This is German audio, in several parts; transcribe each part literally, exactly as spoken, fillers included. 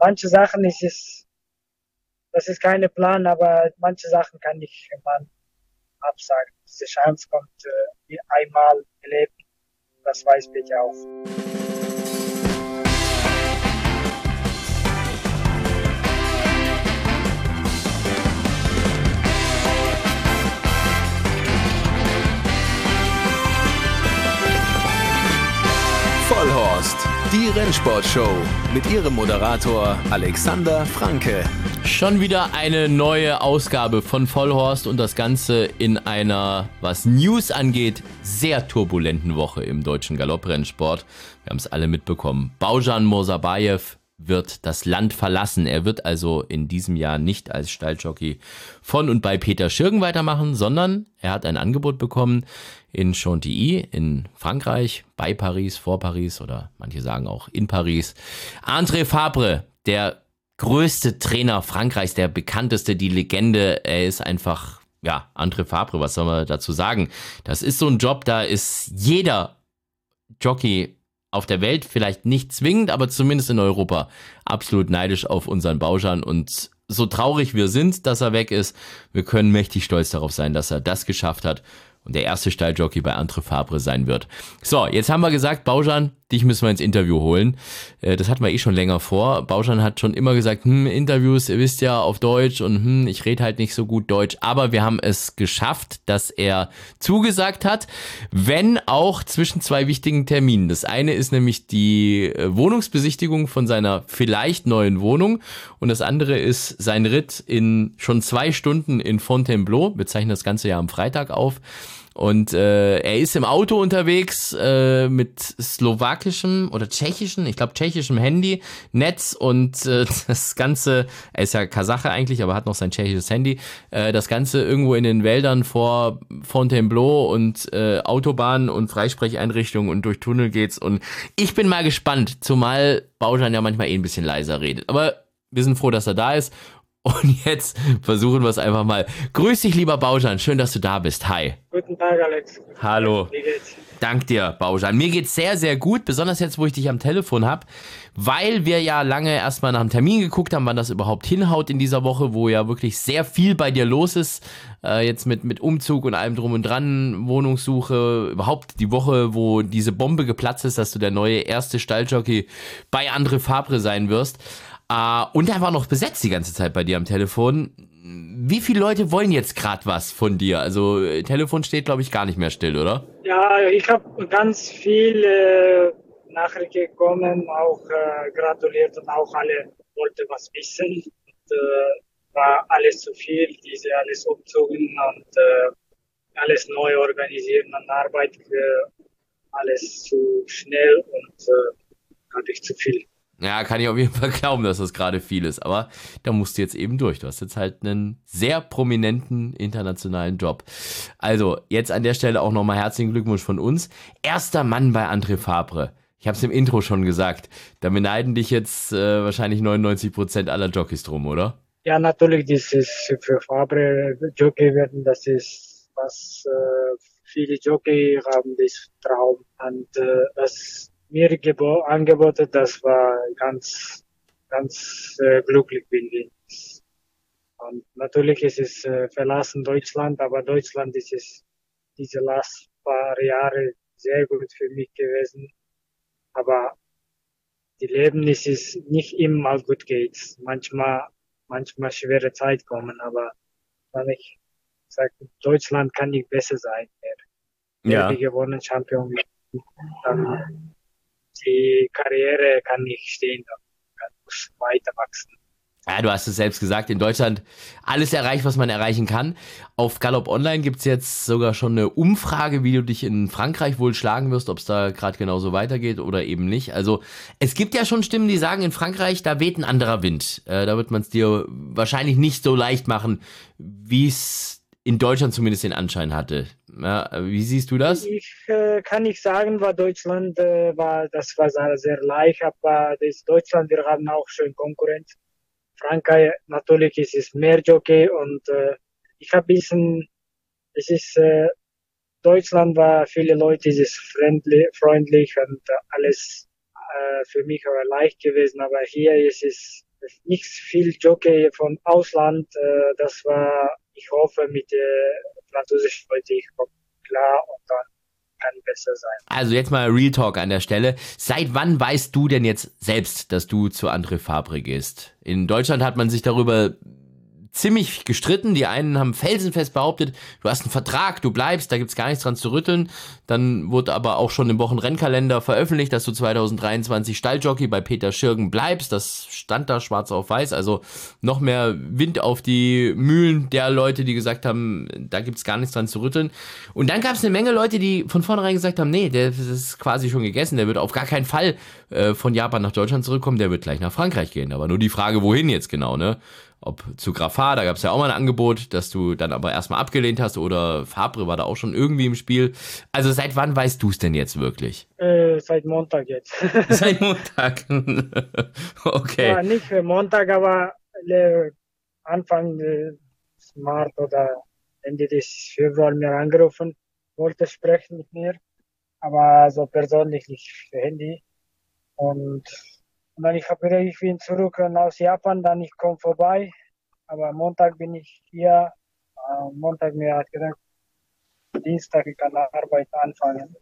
manche Sachen ist es, das ist keine Plan, aber manche Sachen kann ich man absagen. Diese Chance kommt äh, einmal im Leben, das weiß ich auch. Vollhorst, die Rennsportshow mit ihrem Moderator Alexander Franke. Schon wieder eine neue Ausgabe von Vollhorst und das Ganze in einer, was News angeht, sehr turbulenten Woche im deutschen Galopprennsport. Wir haben es alle mitbekommen. Baujan Murzabayev wird das Land verlassen. Er wird also in diesem Jahr nicht als Stalljockey von und bei Peter Schürgen weitermachen, sondern er hat ein Angebot bekommen in Chantilly in Frankreich, bei Paris, vor Paris oder manche sagen auch in Paris. André Fabre, der größte Trainer Frankreichs, der bekannteste, die Legende, er ist einfach, ja, André Fabre, was soll man dazu sagen? Das ist so ein Job, da ist jeder Jockey auf der Welt, vielleicht nicht zwingend, aber zumindest in Europa, absolut neidisch auf unseren Baujan. Und so traurig wir sind, dass er weg ist, wir können mächtig stolz darauf sein, dass er das geschafft hat und der erste Stalljockey bei André Fabre sein wird. So, jetzt haben wir gesagt, Baujan, dich müssen wir ins Interview holen. Das hatten wir eh schon länger vor. Baujan hat schon immer gesagt, hm, Interviews, ihr wisst ja, auf Deutsch und hm, ich rede halt nicht so gut Deutsch. Aber wir haben es geschafft, dass er zugesagt hat, wenn auch zwischen zwei wichtigen Terminen. Das eine ist nämlich die Wohnungsbesichtigung von seiner vielleicht neuen Wohnung und das andere ist sein Ritt in schon zwei Stunden in Fontainebleau. Wir zeichnen das Ganze ja am Freitag auf. Und äh, er ist im Auto unterwegs äh, mit slowakischem oder tschechischem, ich glaube tschechischem Handy, Netz und äh, das Ganze, er ist ja Kasache eigentlich, aber hat noch sein tschechisches Handy, äh, das Ganze irgendwo in den Wäldern vor Fontainebleau und äh, Autobahnen und Freisprecheinrichtungen und durch Tunnel geht's und ich bin mal gespannt, zumal Baujan ja manchmal eh ein bisschen leiser redet, aber wir sind froh, dass er da ist. Und jetzt versuchen wir es einfach mal. Grüß dich, lieber Baujan. Schön, dass du da bist. Hi. Guten Tag, Alex. Hallo. Wie geht's? Dank dir, Baujan. Mir geht's sehr, sehr gut, besonders jetzt, wo ich dich am Telefon habe, weil wir ja lange erstmal nach einem Termin geguckt haben, wann das überhaupt hinhaut in dieser Woche, wo ja wirklich sehr viel bei dir los ist. Äh, jetzt mit, mit Umzug und allem drum und dran, Wohnungssuche, überhaupt die Woche, wo diese Bombe geplatzt ist, dass du der neue erste Stalljockey bei André Fabre sein wirst. Uh, und er war noch besetzt die ganze Zeit bei dir am Telefon. Wie viele Leute wollen jetzt gerade was von dir? Also Telefon steht, glaube ich, gar nicht mehr still, oder? Ja, ich habe ganz viele Nachrichten bekommen, auch äh, gratuliert und auch alle wollten was wissen. Und, äh, war alles zu viel, diese alles umzogen und äh, alles neu organisieren und Arbeit, äh, alles zu schnell und äh, hatte ich zu viel. Ja, kann ich auf jeden Fall glauben, dass das gerade viel ist, aber da musst du jetzt eben durch. Du hast jetzt halt einen sehr prominenten internationalen Job. Also, jetzt an der Stelle auch nochmal herzlichen Glückwunsch von uns. Erster Mann bei André Fabre. Ich habe es im Intro schon gesagt. Da beneiden dich jetzt äh, wahrscheinlich neunundneunzig Prozent aller Jockeys drum, oder? Ja, natürlich, das ist für Fabre Jockey werden, das ist, was äh, viele Jockey haben, das Traum. Und äh, das mir gebo- angeboten, das war ganz, ganz äh, glücklich bin ich. Und natürlich ist es äh, verlassen Deutschland, aber Deutschland ist es diese letzten paar Jahre sehr gut für mich gewesen. Aber die Leben ist es nicht immer gut geht. Manchmal, manchmal schwere Zeit kommen, aber wenn ich sage, Deutschland kann nicht besser sein. Ja. Wir gewonnen Champion, dann die Karriere kann nicht stehen, kann muss weiter wachsen. Ja, du hast es selbst gesagt, in Deutschland alles erreicht, was man erreichen kann. Auf Galopp Online gibt's jetzt sogar schon eine Umfrage, wie du dich in Frankreich wohl schlagen wirst, ob es da gerade genauso weitergeht oder eben nicht. Also es gibt ja schon Stimmen, die sagen, in Frankreich, da weht ein anderer Wind. Äh, da wird man es dir wahrscheinlich nicht so leicht machen, wie es in Deutschland zumindest den Anschein hatte. Ja, wie siehst du das? Ich äh, kann nicht sagen, war Deutschland äh, war das war sehr, sehr leicht, aber das Deutschland, wir haben auch schön Konkurrenz. Frankreich natürlich ist es mehr Jockey und äh, ich habe ein bisschen, es ist äh, Deutschland war viele Leute, es ist friendly, freundlich und äh, alles äh, für mich aber leicht gewesen, aber hier ist es nicht viel Jockey vom Ausland. Äh, das war, ich hoffe, mit der französischen Leute, ich komme klar und dann kann besser sein. Also jetzt mal Real Talk an der Stelle. Seit wann weißt du denn jetzt selbst, dass du zu André Fabre gehst? In Deutschland hat man sich darüber ziemlich gestritten. Die einen haben felsenfest behauptet, du hast einen Vertrag, du bleibst, da gibt's gar nichts dran zu rütteln. Dann wurde aber auch schon im Wochenrennkalender veröffentlicht, dass du zwanzig dreiundzwanzig Stalljockey bei Peter Schirgen bleibst. Das stand da schwarz auf weiß. Also noch mehr Wind auf die Mühlen der Leute, die gesagt haben, da gibt's gar nichts dran zu rütteln. Und dann gab's eine Menge Leute, die von vornherein gesagt haben, nee, der ist quasi schon gegessen, der wird auf gar keinen Fall äh, von Japan nach Deutschland zurückkommen, der wird gleich nach Frankreich gehen. Aber nur die Frage, wohin jetzt genau, ne? Ob zu Grafar, da gab es ja auch mal ein Angebot, das du dann aber erstmal abgelehnt hast, oder Fabre war da auch schon irgendwie im Spiel. Also seit wann weißt du es denn jetzt wirklich? Äh, seit Montag jetzt. Seit Montag. Okay. Ja, nicht für Montag, aber äh, Anfang des März oder Ende des Februar mir angerufen, wollte sprechen mit mir, aber so persönlich nicht für Handy. Und Und dann ich habe wieder, ich bin zurück aus Japan, dann ich komme vorbei. Aber Montag bin ich hier. Äh, Montag mir hat gesagt, Dienstag ich kann Arbeit anfangen.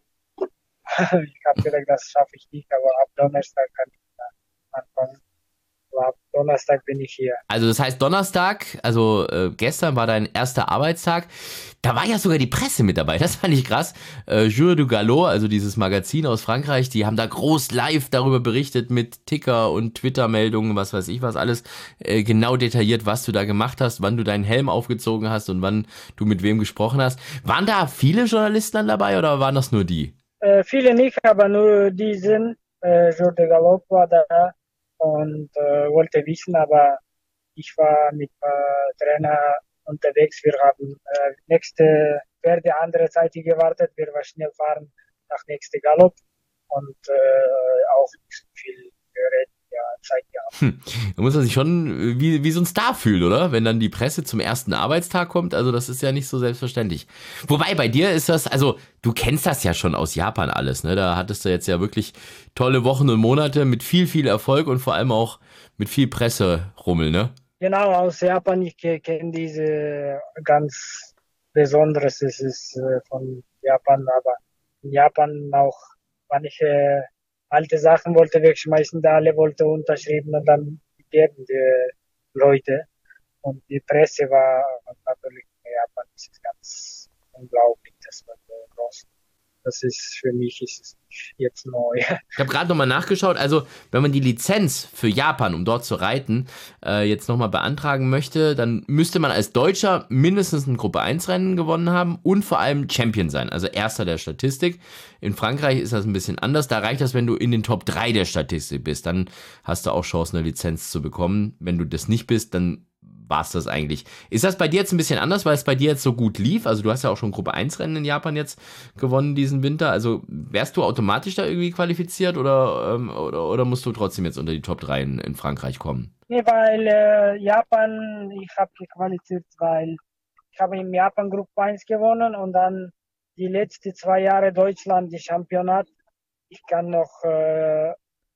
Ich habe gedacht, das schaffe ich nicht, aber ab Donnerstag kann ich anfangen. Aber ab Donnerstag bin ich hier. Also das heißt Donnerstag, also äh, gestern war dein erster Arbeitstag. Da war ja sogar die Presse mit dabei, das fand ich krass. Äh, Jour du Galop, also dieses Magazin aus Frankreich, die haben da groß live darüber berichtet mit Ticker und Twitter-Meldungen, was weiß ich was, alles äh, genau detailliert, was du da gemacht hast, wann du deinen Helm aufgezogen hast und wann du mit wem gesprochen hast. Waren da viele Journalisten dann dabei oder waren das nur die? Äh, viele nicht, aber nur die sind. Äh, Jour du Galop war da und äh, wollte wissen, aber ich war mit äh, Trainer unterwegs. Wir haben äh, nächste Pferde andere Seite gewartet. Wir waren schnell fahren nach nächste Galopp und äh, auch nicht so viel Gerät, ja, Zeit gehabt. Hm. Da muss man sich schon wie, wie so ein Star fühlen, oder? Wenn dann die Presse zum ersten Arbeitstag kommt, also das ist ja nicht so selbstverständlich. Wobei bei dir ist das, also du kennst das ja schon aus Japan alles, ne? Da hattest du jetzt ja wirklich tolle Wochen und Monate mit viel, viel Erfolg und vor allem auch mit viel Presserummel, ne? Genau, aus Japan, ich kenne diese ganz Besonderes, es ist äh, von Japan, aber in Japan auch manche alte Sachen wollte wegschmeißen, da alle wollte unterschreiben und dann geben die Leute. Und die Presse war natürlich in Japan, das ist ganz unglaublich, das war so groß. Das ist für mich ist es jetzt neu. Ich habe gerade nochmal nachgeschaut, also wenn man die Lizenz für Japan, um dort zu reiten, äh, jetzt nochmal beantragen möchte, dann müsste man als Deutscher mindestens ein Gruppe eins Rennen gewonnen haben und vor allem Champion sein, also Erster der Statistik. In Frankreich ist das ein bisschen anders, da reicht das, wenn du in den Top drei der Statistik bist, dann hast du auch Chancen, eine Lizenz zu bekommen. Wenn du das nicht bist, dann war es das eigentlich. Ist das bei dir jetzt ein bisschen anders, weil es bei dir jetzt so gut lief? Also du hast ja auch schon Gruppe eins Rennen in Japan jetzt gewonnen diesen Winter. Also wärst du automatisch da irgendwie qualifiziert oder, ähm, oder, oder musst du trotzdem jetzt unter die Top drei in, in Frankreich kommen? Nee, weil äh, Japan, ich habe gequalifiziert, weil ich habe in Japan Gruppe eins gewonnen und dann die letzten zwei Jahre Deutschland, die Championat. Ich kann noch, äh,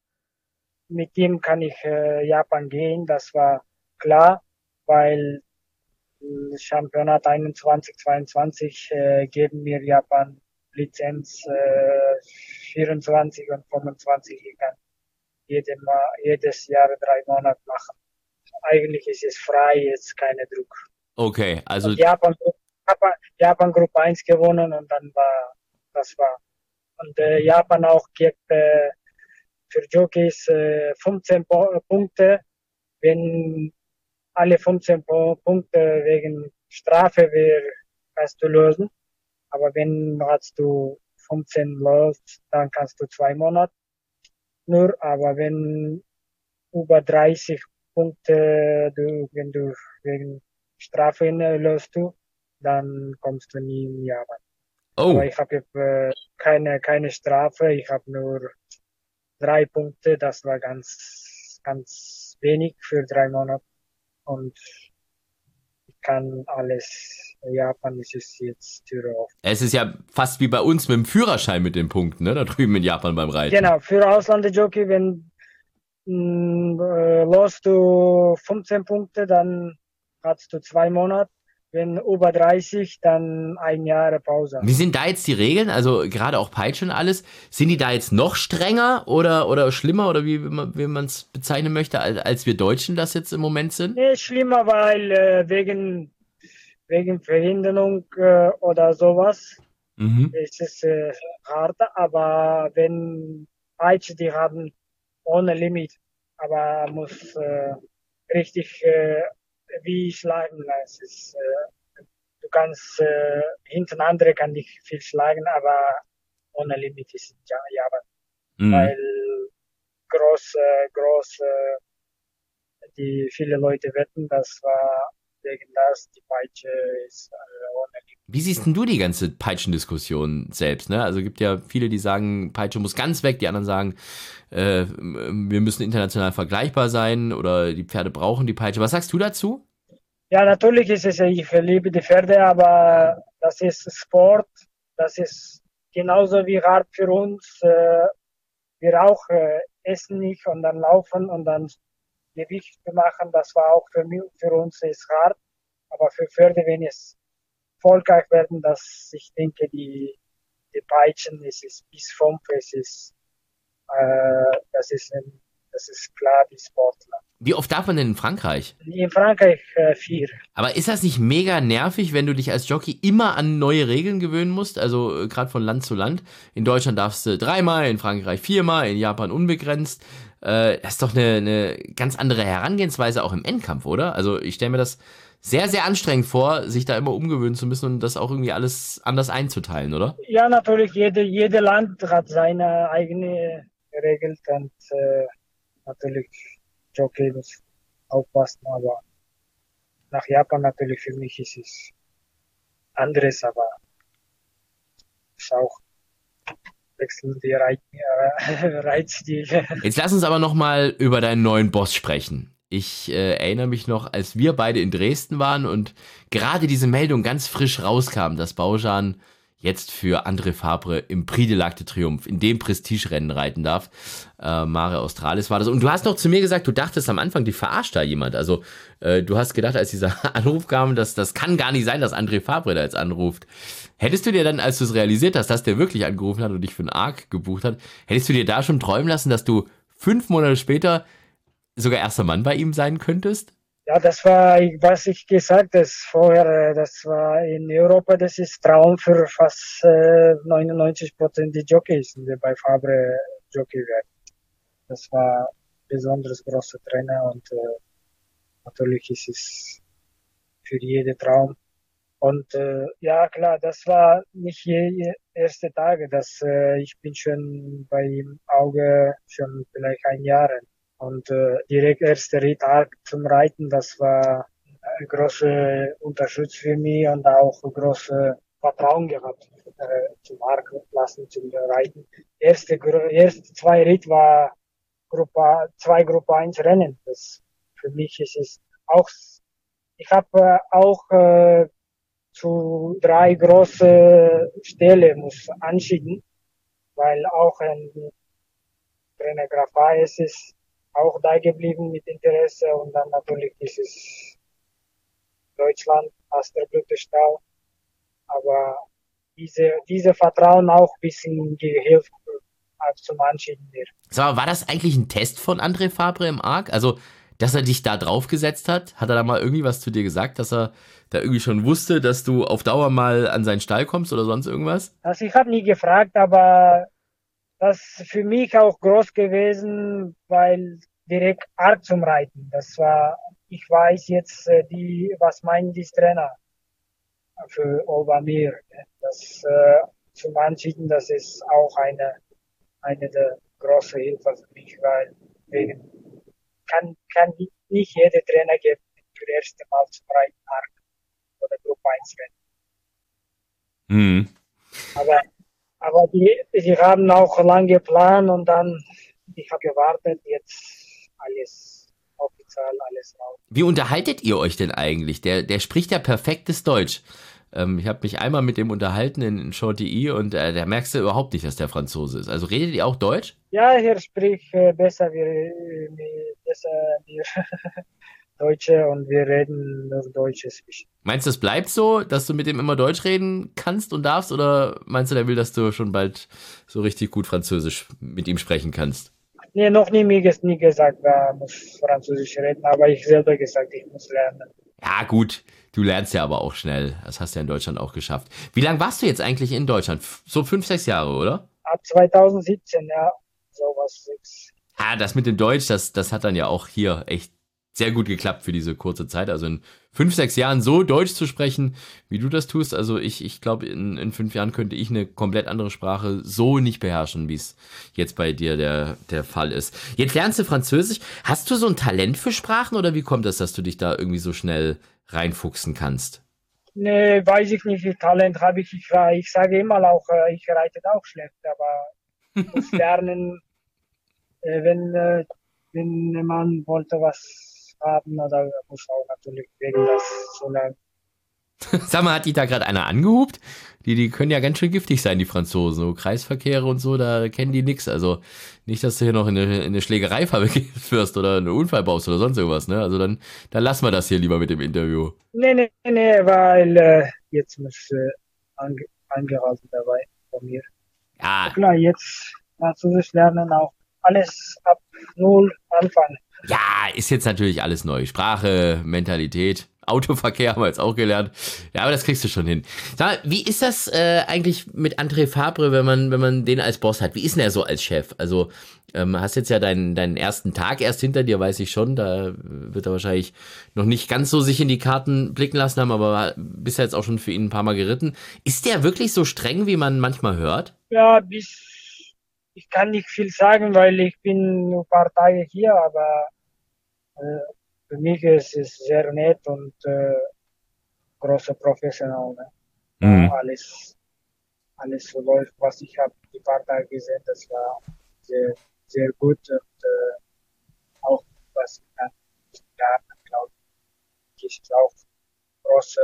mit dem kann ich äh, Japan gehen, das war klar. Weil das Championat einundzwanzig, zweiundzwanzig äh, geben mir Japan Lizenz äh, vierundzwanzig und fünfundzwanzig. Ich kann jedem, jedes Jahr drei Monate machen. Eigentlich ist es frei, jetzt kein Druck. Okay, also und Japan, Japan, Japan Gruppe eins gewonnen und dann war, das war. Und äh, Japan auch gibt äh, für Jockeys äh, fünfzehn po- Punkte, wenn alle fünfzehn Punkte wegen Strafe wir kannst du lösen. Aber wenn hast du fünfzehn löst, dann kannst du zwei Monate nur. Aber wenn über dreißig Punkte, du, wenn du wegen Strafe löst du, dann kommst du nie in Japan. Oh. Aber ich habe äh, keine, keine Strafe, ich habe nur drei Punkte, das war ganz, ganz wenig für drei Monate. Und ich kann alles, Japan ist es jetzt Tür auf. Es ist ja fast wie bei uns mit dem Führerschein mit den Punkten, ne? Da drüben in Japan beim Reiten. Genau, für Auslandsjockey, wenn äh, los du fünfzehn Punkte, dann hast du zwei Monate. Wenn über dreißig, dann ein Jahr Pause. Wie sind da jetzt die Regeln? Also gerade auch Peitsche und alles. Sind die da jetzt noch strenger oder, oder schlimmer oder wie, wie man es bezeichnen möchte, als, als wir Deutschen das jetzt im Moment sind? Nee, schlimmer, weil äh, wegen, wegen Verhinderung äh, oder sowas Mhm. ist es äh, hart. Aber wenn Peitsche, die haben ohne Limit, aber muss äh, richtig äh, wie schlagen. Es ist, äh, du kannst äh, hinten andere kann dich viel schlagen, aber ohne Limit ist ja, ja Mhm. weil groß, äh, groß, äh, die viele Leute wetten, das war wegen das, die Peitsche ist äh, ohne Limit. Wie siehst denn du die ganze Peitschendiskussion selbst? Ne? Also gibt ja viele, die sagen, Peitsche muss ganz weg, die anderen sagen, äh, wir müssen international vergleichbar sein oder die Pferde brauchen die Peitsche. Was sagst du dazu? Ja, natürlich ist es, ich liebe die Pferde, aber das ist Sport, das ist genauso wie hart für uns. Äh, wir auch äh, essen nicht und dann laufen und dann Gewicht machen, das war auch für mich, für uns ist hart, aber für Pferde, wenn es erfolgreich werden, dass ich denke, die, die Peitschen, es ist bis fünf, es ist, äh, das ist, ein, das ist klar, die Sportler. Wie oft darf man denn in Frankreich? In Frankreich äh, vier. Aber ist das nicht mega nervig, wenn du dich als Jockey immer an neue Regeln gewöhnen musst? Also äh, gerade von Land zu Land. In Deutschland darfst du dreimal, in Frankreich viermal, in Japan unbegrenzt. Äh, das ist doch eine, eine ganz andere Herangehensweise auch im Endkampf, oder? Also ich stelle mir das sehr, sehr anstrengend vor, sich da immer umgewöhnen zu müssen und das auch irgendwie alles anders einzuteilen, oder? Ja, natürlich, jede, jede Land hat seine eigene Regeln und äh, natürlich Jockey muss aufpassen, aber nach Japan natürlich für mich ist es anderes, aber ist auch wechselnde Reiz, äh, Reitstil. Jetzt lass uns aber nochmal über deinen neuen Boss sprechen. Ich äh, erinnere mich noch, als wir beide in Dresden waren und gerade diese Meldung ganz frisch rauskam, dass Baujan jetzt für André Fabre im Prix de l'Arc de Triomphe, in dem Prestigerennen reiten darf. Äh, Mare Australis war das. Und du hast noch zu mir gesagt, du dachtest am Anfang, die verarscht da jemand. Also äh, du hast gedacht, als dieser Anruf kam, dass das kann gar nicht sein, dass André Fabre da jetzt anruft. Hättest du dir dann, als du es realisiert hast, dass der wirklich angerufen hat und dich für einen Arc gebucht hat, hättest du dir da schon träumen lassen, dass du fünf Monate später sogar erster Mann bei ihm sein könntest? Ja, das war, was ich gesagt habe vorher, das war in Europa, das ist Traum für fast äh, neunundneunzig Prozent der Jockeys, die bei Fabre Jockey werden. Das war besonders großer Trainer und äh, natürlich ist es für jeden Traum. Und äh, ja, klar, das war nicht je erste Tage, das äh, ich bin schon bei ihm Auge schon vielleicht ein Jahr. Und äh, direkt erster Ritt zum Reiten, das war ein großer Unterschied für mich und auch ein großes Vertrauen gehabt äh, zum Marktklassen, zum Reiten. Erste, erste zwei Ritt war Gruppe, zwei Gruppe eins Rennen. Das für mich ist es auch, ich habe äh, auch äh, zu drei große Stelle muss anschieden, weil auch ein Trainer Graf Hayes ist auch da geblieben mit Interesse und dann natürlich dieses Deutschland, Asterblütenstall. Aber diese, diese Vertrauen auch ein bisschen gehilft zum Anschieden wird. So, war das eigentlich ein Test von André Fabre im Arc? Also, dass er dich da draufgesetzt hat? Hat er da mal irgendwie was zu dir gesagt, dass er da irgendwie schon wusste, dass du auf Dauer mal an seinen Stall kommst oder sonst irgendwas? Also ich habe nie gefragt, aber das ist für mich auch groß gewesen, weil direkt Arc zum Reiten. Das war, ich weiß jetzt, die, was meinen die Trainer für Obermir. Das äh, zum Anschieden, das ist auch eine, eine der großen Hilfe für mich, weil wegen, kann, kann nicht jeder Trainer geben für das erste Mal zum Reiten Arc oder Gruppe eins Rennen. Mhm. Aber Aber die, die haben auch lange geplant und dann, ich habe gewartet, jetzt alles offiziell, alles raus. Wie unterhaltet ihr euch denn eigentlich? Der, der spricht ja perfektes Deutsch. Ähm, ich habe mich einmal mit dem unterhalten in, in Chantilly und äh, da merkst du überhaupt nicht, dass der Franzose ist. Also redet ihr auch Deutsch? Ja, er spricht äh, besser wie, wie besser wie Deutsche und wir reden nur Deutsch zwischen. Meinst du, es bleibt so, dass du mit dem immer Deutsch reden kannst und darfst? Oder meinst du, der will, dass du schon bald so richtig gut Französisch mit ihm sprechen kannst? Nee, noch nie mir ges- nie gesagt, er muss Französisch reden, aber ich selber gesagt, ich muss lernen. Ja, gut. Du lernst ja aber auch schnell. Das hast du ja in Deutschland auch geschafft. Wie lange warst du jetzt eigentlich in Deutschland? F- So fünf, sechs Jahre, oder? Ab zwanzig siebzehn, ja, sowas. Sechs. Ah, das mit dem Deutsch, das, das hat dann ja auch hier echt sehr gut geklappt für diese kurze Zeit. Also in fünf, sechs Jahren so Deutsch zu sprechen, wie du das tust. Also ich, ich glaube, in, in fünf Jahren könnte ich eine komplett andere Sprache so nicht beherrschen, wie es jetzt bei dir der, der Fall ist. Jetzt lernst du Französisch. Hast du so ein Talent für Sprachen oder wie kommt das, dass du dich da irgendwie so schnell reinfuchsen kannst? Nee, weiß ich nicht, wie Talent habe ich. Ich, war- ich sage immer auch, äh, ich reite auch schlecht, aber ich muss lernen, äh, wenn, äh, wenn man wollte was haben, oder muss auch natürlich wegen das so lernen. Sag mal, hat dich da gerade einer angehupt? Die, die können ja ganz schön giftig sein, die Franzosen. So Kreisverkehre und so, da kennen die nix. Also nicht, dass du hier noch in eine, in eine Schlägerei wirst oder einen Unfall baust oder sonst irgendwas, ne? Also dann, dann lassen wir das hier lieber mit dem Interview. Nee, nee, nee, weil äh, jetzt muss äh, ange angehalten dabei von mir. Ja, Klar, jetzt Französisch lernen auch alles ab Null anfangen. ja, ist jetzt natürlich alles neu. Sprache, Mentalität, Autoverkehr haben wir jetzt auch gelernt. Ja, aber das kriegst du schon hin. Sag mal, wie ist das äh, eigentlich mit André Fabre, wenn man, wenn man den als Boss hat? Wie ist denn er so als Chef? Also, ähm, hast jetzt ja deinen, deinen ersten Tag erst hinter dir, weiß ich schon. Da wird er wahrscheinlich noch nicht ganz so sich in die Karten blicken lassen haben, aber bist ja jetzt auch schon für ihn ein paar Mal geritten. Ist der wirklich so streng, wie man manchmal hört? Ja, bis, ich kann nicht viel sagen, weil ich bin nur ein paar Tage hier, aber äh, für mich ist es sehr nett und äh, großer Professional. Ne? Mhm. Ja, alles, alles so läuft, was ich habe die paar Tage gesehen, das war sehr, sehr gut und äh, auch was ich dann lernen, glaube ich, ist auch große,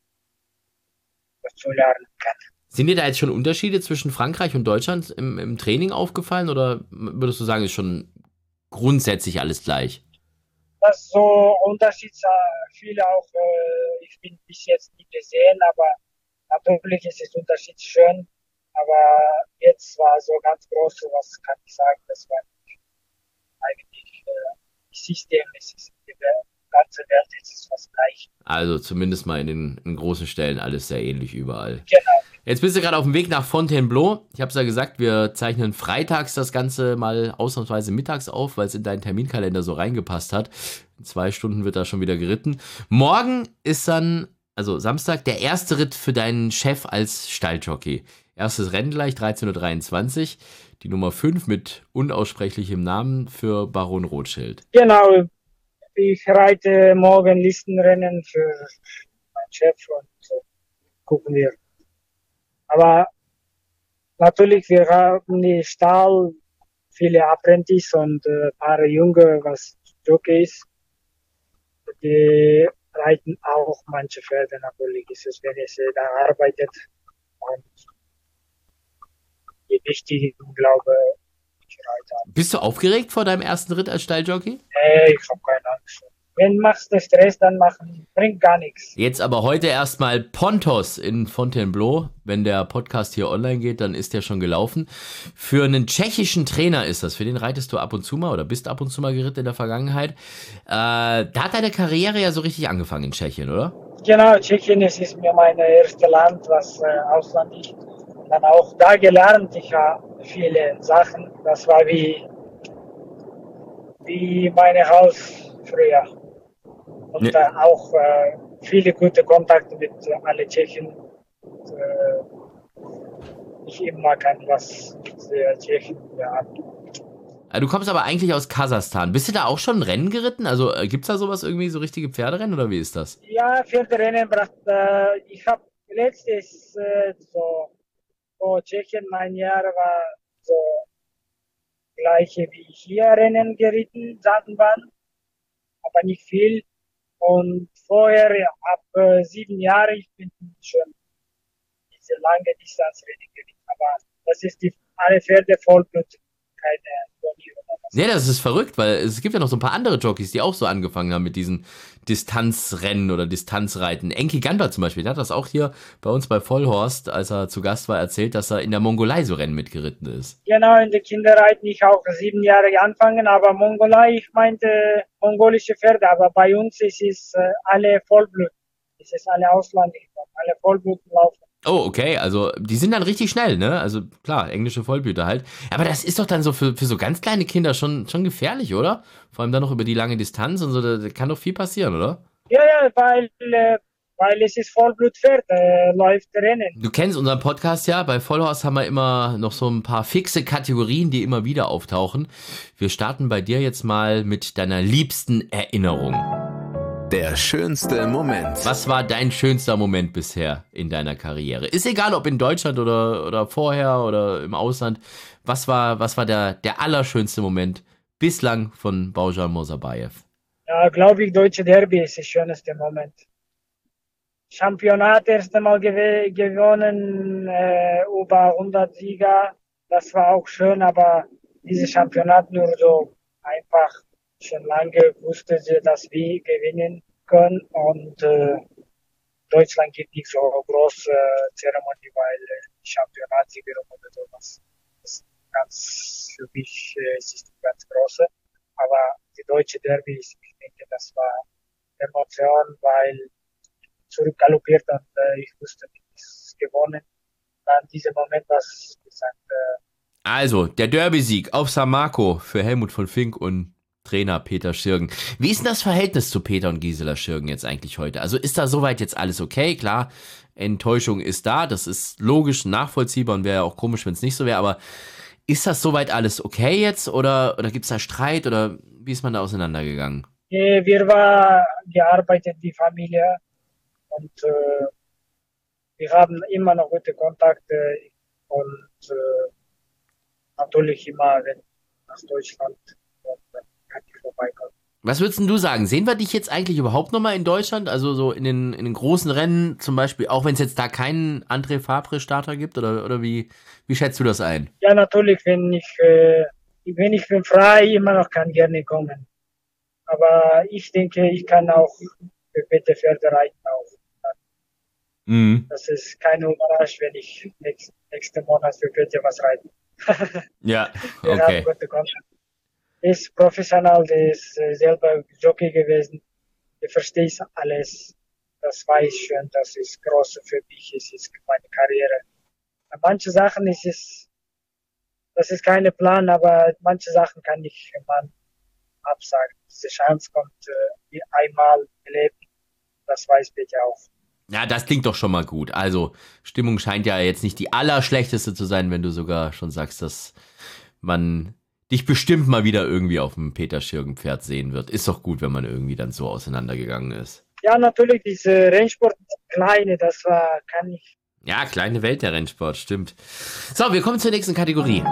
was zu lernen kann. Sind dir da jetzt schon Unterschiede zwischen Frankreich und Deutschland im, im Training aufgefallen oder würdest du sagen, ist schon grundsätzlich alles gleich? Das ist so Unterschied, äh, viele auch, äh, ich bin bis jetzt nicht gesehen, aber natürlich ist es Unterschied schön, aber jetzt war so ganz groß, was kann ich sagen, das war eigentlich äh, System, es ist in der ganzen Welt, es ist fast gleich. Also zumindest mal in den in großen Stellen alles sehr ähnlich überall. Genau. Jetzt bist du gerade auf dem Weg nach Fontainebleau. Ich habe es ja gesagt, wir zeichnen freitags das Ganze mal ausnahmsweise mittags auf, weil es in deinen Terminkalender so reingepasst hat. In zwei Stunden wird da schon wieder geritten. Morgen ist dann, also Samstag, der erste Ritt für deinen Chef als Stalljockey. Erstes Rennen gleich, dreizehn Uhr dreiundzwanzig. Die Nummer fünf mit unaussprechlichem Namen für Baron Rothschild. Genau, ich reite morgen Listenrennen für meinen Chef und äh, gucken wir. Aber natürlich, wir haben die Stall, viele Apprentices und äh, ein paar Junge, was Jockeys, die reiten auch manche Pferde natürlich, ist es, wenn es äh, da arbeitet. Und die wichtigen, glaube ich, reite auch. Bist du aufgeregt vor deinem ersten Ritt als Stalljockey? Nee, ich habe keine Angst. Wenn machst du Stress, dann machen, bringt gar nichts. Jetzt aber heute erstmal Pontos in Fontainebleau. Wenn der Podcast hier online geht, dann ist der schon gelaufen. Für einen tschechischen Trainer ist das. Für den reitest du ab und zu mal oder bist ab und zu mal geritten in der Vergangenheit. Äh, da hat deine Karriere ja so richtig angefangen in Tschechien, oder? Genau, Tschechien es ist mir mein erstes Land, was äh, Ausland ist. Dann auch da gelernt, ich habe viele Sachen. Das war wie, wie mein Haus früher. Und Nee. dann auch äh, viele gute Kontakte mit äh, allen Tschechen. Und, äh, ich immer kann was mit äh, Tschechen haben. Äh, Du kommst aber eigentlich aus Kasachstan. Bist du da auch schon ein Rennen geritten? Also äh, gibt's da sowas irgendwie, so richtige Pferderennen oder wie ist das? Ja, vierte Rennen bracht, äh, ich habe letztes äh, so vor Tschechien mein Jahr war so gleiche wie hier Rennen geritten, Sandbahn, aber nicht viel. Und vorher, ab äh, sieben Jahren, ich bin schon diese lange Distanzrennen gewinnen. Aber das ist die, alle Pferde Vollblut, keine Turniere oder was. Nee, das ist verrückt, weil es gibt ja noch so ein paar andere Jockeys, die auch so angefangen haben mit diesen Distanzrennen oder Distanzreiten. Enki Ganber zum Beispiel, der hat das auch hier bei uns bei Vollhorst, als er zu Gast war, erzählt, dass er in der Mongolei so Rennen mitgeritten ist. Genau, in der Kinderreiten ich auch sieben Jahre angefangen, aber Mongolei, ich meinte mongolische Pferde, aber bei uns ist es äh, alle Vollblut. Es ist alle Ausländer, alle Vollblut laufen. Oh, okay, also die sind dann richtig schnell, ne? Also klar, englische Vollblüter halt. Aber das ist doch dann so für, für so ganz kleine Kinder schon, schon gefährlich, oder? Vor allem dann noch über die lange Distanz und so, da, da kann doch viel passieren, oder? Ja, ja, weil, äh, weil es ist Vollblutpferd, äh, läuft Rennen. Du kennst unseren Podcast ja, bei Vollhorst haben wir immer noch so ein paar fixe Kategorien, die immer wieder auftauchen. Wir starten bei dir jetzt mal mit deiner liebsten Erinnerung. Der schönste Moment. Was war dein schönster Moment bisher in deiner Karriere? Ist egal, ob in Deutschland oder, oder vorher oder im Ausland. Was war, was war der, der allerschönste Moment bislang von Baujan Mosabayev? Ja, glaube ich, Deutsche Derby ist der schönste Moment. Championat erste Mal gew- gewonnen, äh, über hundert Sieger. Das war auch schön, aber dieses Championat nur so einfach. Schon lange wusste sie, dass wir gewinnen können und äh, Deutschland gibt nicht so große äh, Zeremonie, weil äh, Championatsieger oder sowas. Das ist ganz, für mich äh, es ist die ganz große. Aber die deutsche Derby, ich denke, das war Emotion, weil zurückgaloppiert und äh, ich wusste, es ist gewonnen. Dann dieser Moment, was gesagt. Äh, also, der Derby-Sieg auf San Marco für Helmut von Fink und Trainer Peter Schirgen. Wie ist denn das Verhältnis zu Peter und Gisela Schirgen jetzt eigentlich heute? Also ist da soweit jetzt alles okay? Klar, Enttäuschung ist da, das ist logisch, nachvollziehbar und wäre ja auch komisch, wenn es nicht so wäre, aber ist das soweit alles okay jetzt oder, oder gibt es da Streit oder wie ist man da auseinandergegangen? Wir waren gearbeitet, die Familie, und äh, wir haben immer noch gute Kontakte und äh, natürlich immer, wenn nach Deutschland und, kann ich vorbeikommen. Was würdest du sagen? Sehen wir dich jetzt eigentlich überhaupt nochmal in Deutschland? Also so in den, in den großen Rennen zum Beispiel, auch wenn es jetzt da keinen André Fabre-Starter gibt? Oder, oder wie, wie schätzt du das ein? Ja, natürlich, wenn ich, äh, wenn ich bin frei, immer noch kann gerne kommen. Aber ich denke, ich kann auch für Peter Pferde reiten auch. Mhm. Das ist keine Überraschung, wenn ich nächst, nächsten Monat für Peter was reiten. Ja, okay. Der ist professionell, der ist äh, selber Jockey gewesen. Der versteht alles. Das weiß ich schon. Das ist groß für mich. Es ist meine Karriere. Bei manche Sachen ist es, das ist keine Plan, aber manche Sachen kann ich man absagen. Diese Chance kommt äh, einmal erlebt. Das weiß Peter auch. Ja, das klingt doch schon mal gut. Also, Stimmung scheint ja jetzt nicht die allerschlechteste zu sein, wenn du sogar schon sagst, dass man dich bestimmt mal wieder irgendwie auf dem Peter Schirgen-Pferd sehen wird. Ist doch gut, wenn man irgendwie dann so auseinandergegangen ist. Ja, natürlich, diese Rennsport, kleine, das war, kann ich. Ja, kleine Welt der Rennsport, stimmt. So, wir kommen zur nächsten Kategorie.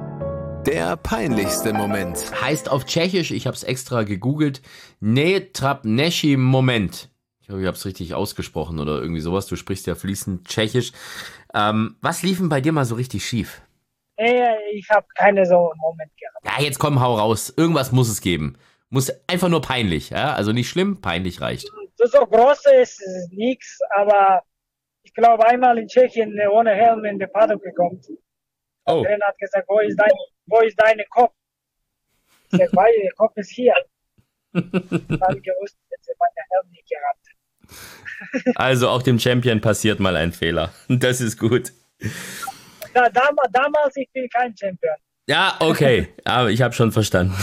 Der peinlichste Moment. Heißt auf Tschechisch, ich habe es extra gegoogelt, Netrapneshi Moment. Ich hoffe, ich habe es richtig ausgesprochen oder irgendwie sowas. Du sprichst ja fließend Tschechisch. Ähm, was lief denn bei dir mal so richtig schief? Nee, ich habe keine so einen Moment gehabt. Ja, jetzt komm, hau raus. Irgendwas muss es geben. Muss einfach nur peinlich, ja? Also nicht schlimm, peinlich reicht. So, so groß ist es nichts, aber ich glaube einmal in Tschechien ohne Helm in den Paddock gekommen. Oh. Der Trainer hat gesagt, wo ist dein, wo ist dein Kopf? Ich sag, weil der Kopf ist hier. Dann gewusst, jetzt hat meine Helm nicht gehabt. Also auch dem Champion passiert mal ein Fehler. Das ist gut. Da, damals, damals, ich bin kein Champion. Ja, okay. Aber ich habe schon verstanden.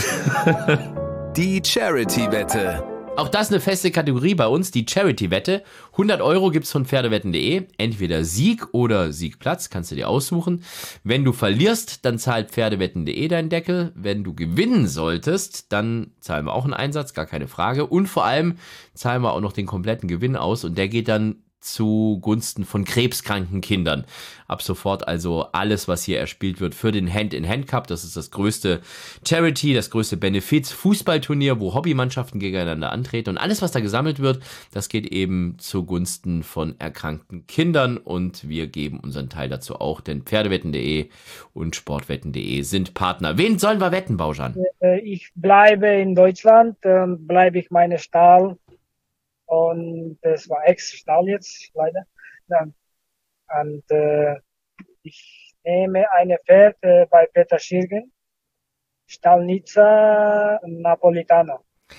Die Charity-Wette. Auch das eine feste Kategorie bei uns, die Charity-Wette. hundert Euro gibt's von pferdewetten punkt de. Entweder Sieg oder Siegplatz, kannst du dir aussuchen. Wenn du verlierst, dann zahlt pferdewetten punkt de deinen Deckel. Wenn du gewinnen solltest, dann zahlen wir auch einen Einsatz, gar keine Frage. Und vor allem zahlen wir auch noch den kompletten Gewinn aus und der geht dann zugunsten von krebskranken Kindern. Ab sofort also alles, was hier erspielt wird für den Hand-in-Hand-Cup. Das ist das größte Charity, das größte Benefiz-Fußballturnier, wo Hobbymannschaften gegeneinander antreten. Und alles, was da gesammelt wird, das geht eben zugunsten von erkrankten Kindern. Und wir geben unseren Teil dazu auch, denn Pferdewetten punkt de und Sportwetten punkt de sind Partner. Wen sollen wir wetten, Baujan? Ich bleibe in Deutschland, ähm, bleibe ich meine Stall. Und das war Ex-Stall jetzt, leider. Ja. Und äh, ich nehme eine Pferd äh, bei Peter Schirgen, Stall Nizza Napolitano.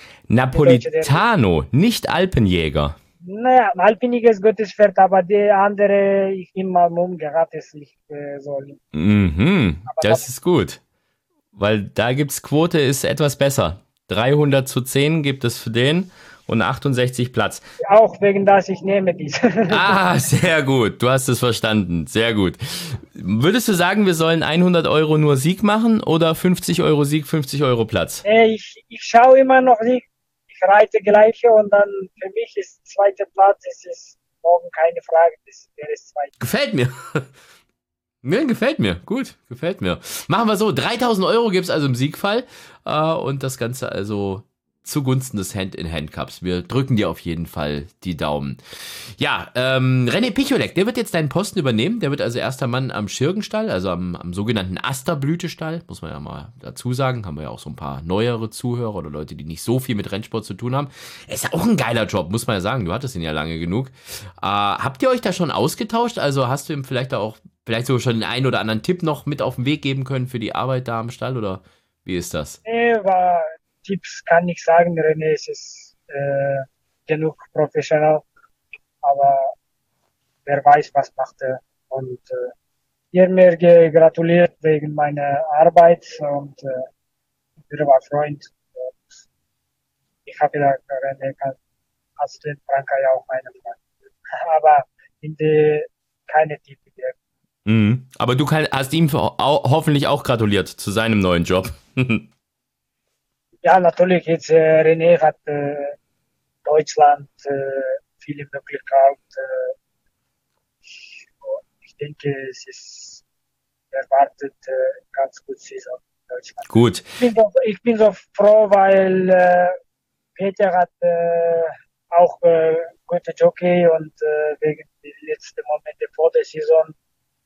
Napolitano, nicht Alpenjäger. Naja, ein Alpenjäger ist gutes Pferd, aber der andere, ich immer umgeraten ist nicht äh, so. Mhm, das ist gut. Weil da gibt's Quote, ist etwas besser. dreihundert zu zehn gibt es für den. Und achtundsechzig Platz. Auch wegen das, ich nehme dies. Ah, sehr gut. Du hast es verstanden. Sehr gut. Würdest du sagen, wir sollen hundert Euro nur Sieg machen oder fünfzig Euro Sieg, fünfzig Euro Platz? Ich, ich schaue immer noch Sieg. Ich reite gleiche und dann für mich ist zweiter Platz, es ist morgen keine Frage, das wäre es zweite. Gefällt mir. Mir gefällt mir. Gut, gefällt mir. Machen wir so. dreitausend Euro gibt es also im Siegfall. Und das Ganze also zugunsten des Hand-in-Hand-Cups. Wir drücken dir auf jeden Fall die Daumen. Ja, ähm, René Picholek, der wird jetzt deinen Posten übernehmen. Der wird also erster Mann am Schirgenstall, also am, am sogenannten Asterblütestall. Muss man ja mal dazu sagen. Haben wir ja auch so ein paar neuere Zuhörer oder Leute, die nicht so viel mit Rennsport zu tun haben. Ist ja auch ein geiler Job, muss man ja sagen. Du hattest ihn ja lange genug. Äh, habt ihr euch da schon ausgetauscht? Also hast du ihm vielleicht auch, vielleicht sogar schon den einen oder anderen Tipp noch mit auf den Weg geben können für die Arbeit da am Stall? Oder wie ist das? Nee, war Tipps kann ich sagen, René, es ist äh, genug professionell, aber wer weiß, was macht er. Und äh, ihr mir gratuliert wegen meiner Arbeit und äh, er war Freund. Und ich habe gedacht, René kann, als den Franka ja auch meine Freund. Aber in die keine Tipps gegeben. Mhm. Aber du kann, hast ihm ho hoffentlich auch gratuliert zu seinem neuen Job. Ja, natürlich, jetzt äh, René hat äh, Deutschland äh, viele Möglichkeiten. Äh, ich, ich denke, es ist erwartet äh, ganz gut Saison in Deutschland. Gut. Ich bin so, ich bin so froh, weil äh, Peter hat äh, auch äh, gute Jockey und äh, wegen der letzten Momente vor der Saison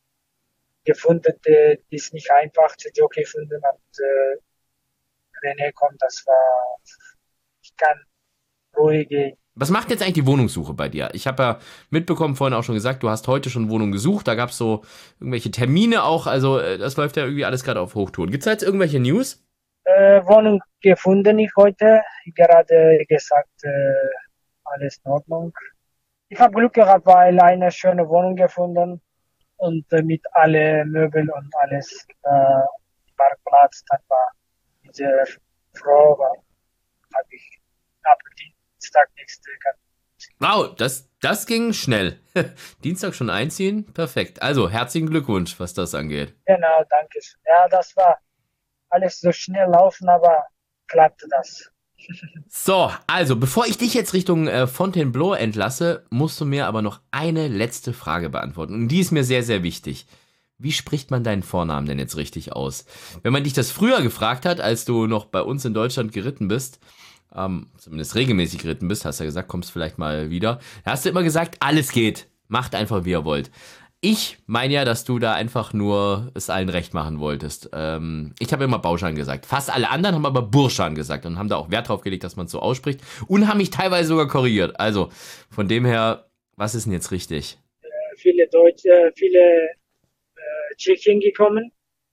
gefunden, äh, die ist nicht einfach zu Jockey finden und äh, René kommt, das war, ich kann ruhig gehen. Was macht jetzt eigentlich die Wohnungssuche bei dir? Ich habe ja mitbekommen, vorhin auch schon gesagt, du hast heute schon Wohnung gesucht, da gab es so irgendwelche Termine auch, also das läuft ja irgendwie alles gerade auf Hochtouren. Gibt es da jetzt irgendwelche News? Äh, Wohnung gefunden ich heute, gerade gesagt, äh, alles in Ordnung. Ich habe Glück gehabt, weil eine schöne Wohnung gefunden und äh, mit alle Möbel und alles, äh, Parkplatz, dann war diese Frau, habe ich ab Dienstag nächste. Wow, das, das ging schnell. Dienstag schon einziehen, perfekt. Also herzlichen Glückwunsch, was das angeht. Genau, danke schön. Ja, das war alles so schnell laufen, aber klappte das. So, also bevor ich dich jetzt Richtung äh, Fontainebleau entlasse, musst du mir aber noch eine letzte Frage beantworten. Und die ist mir sehr, sehr wichtig. Wie spricht man deinen Vornamen denn jetzt richtig aus? Wenn man dich das früher gefragt hat, als du noch bei uns in Deutschland geritten bist, ähm, zumindest regelmäßig geritten bist, hast du ja gesagt, kommst vielleicht mal wieder, da hast du immer gesagt, alles geht, macht einfach, wie ihr wollt. Ich meine ja, dass du da einfach nur es allen recht machen wolltest. Ähm, ich habe immer Bauschan gesagt. Fast alle anderen haben aber Burschan gesagt und haben da auch Wert drauf gelegt, dass man es so ausspricht und haben mich teilweise sogar korrigiert. Also von dem her, was ist denn jetzt richtig? Äh, viele Deutsche, viele Tschechien gekommen,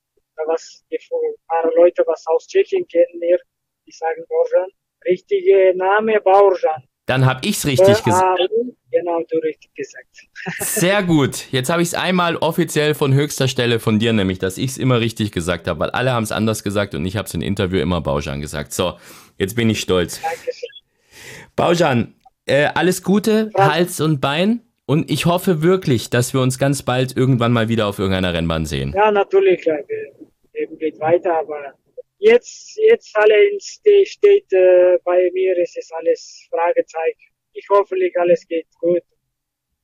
was die paar Leute, was aus Tschechien kennen wir, die sagen Borjan. Richtige Name Borjan. Dann habe ich's richtig gesagt. Genau, du richtig gesagt. Sehr gut. Jetzt habe ich es einmal offiziell von höchster Stelle von dir, nämlich, dass ich es immer richtig gesagt habe, weil alle haben es anders gesagt und ich habe es im Interview immer Borjan gesagt. So, jetzt bin ich stolz. Dankeschön. Borjan, äh, alles Gute, ja. Hals und Bein. Und ich hoffe wirklich, dass wir uns ganz bald irgendwann mal wieder auf irgendeiner Rennbahn sehen. Ja, natürlich. Eben geht weiter, aber jetzt, jetzt alles steht äh, bei mir, es ist alles Fragezeichen. Ich hoffe, alles geht gut.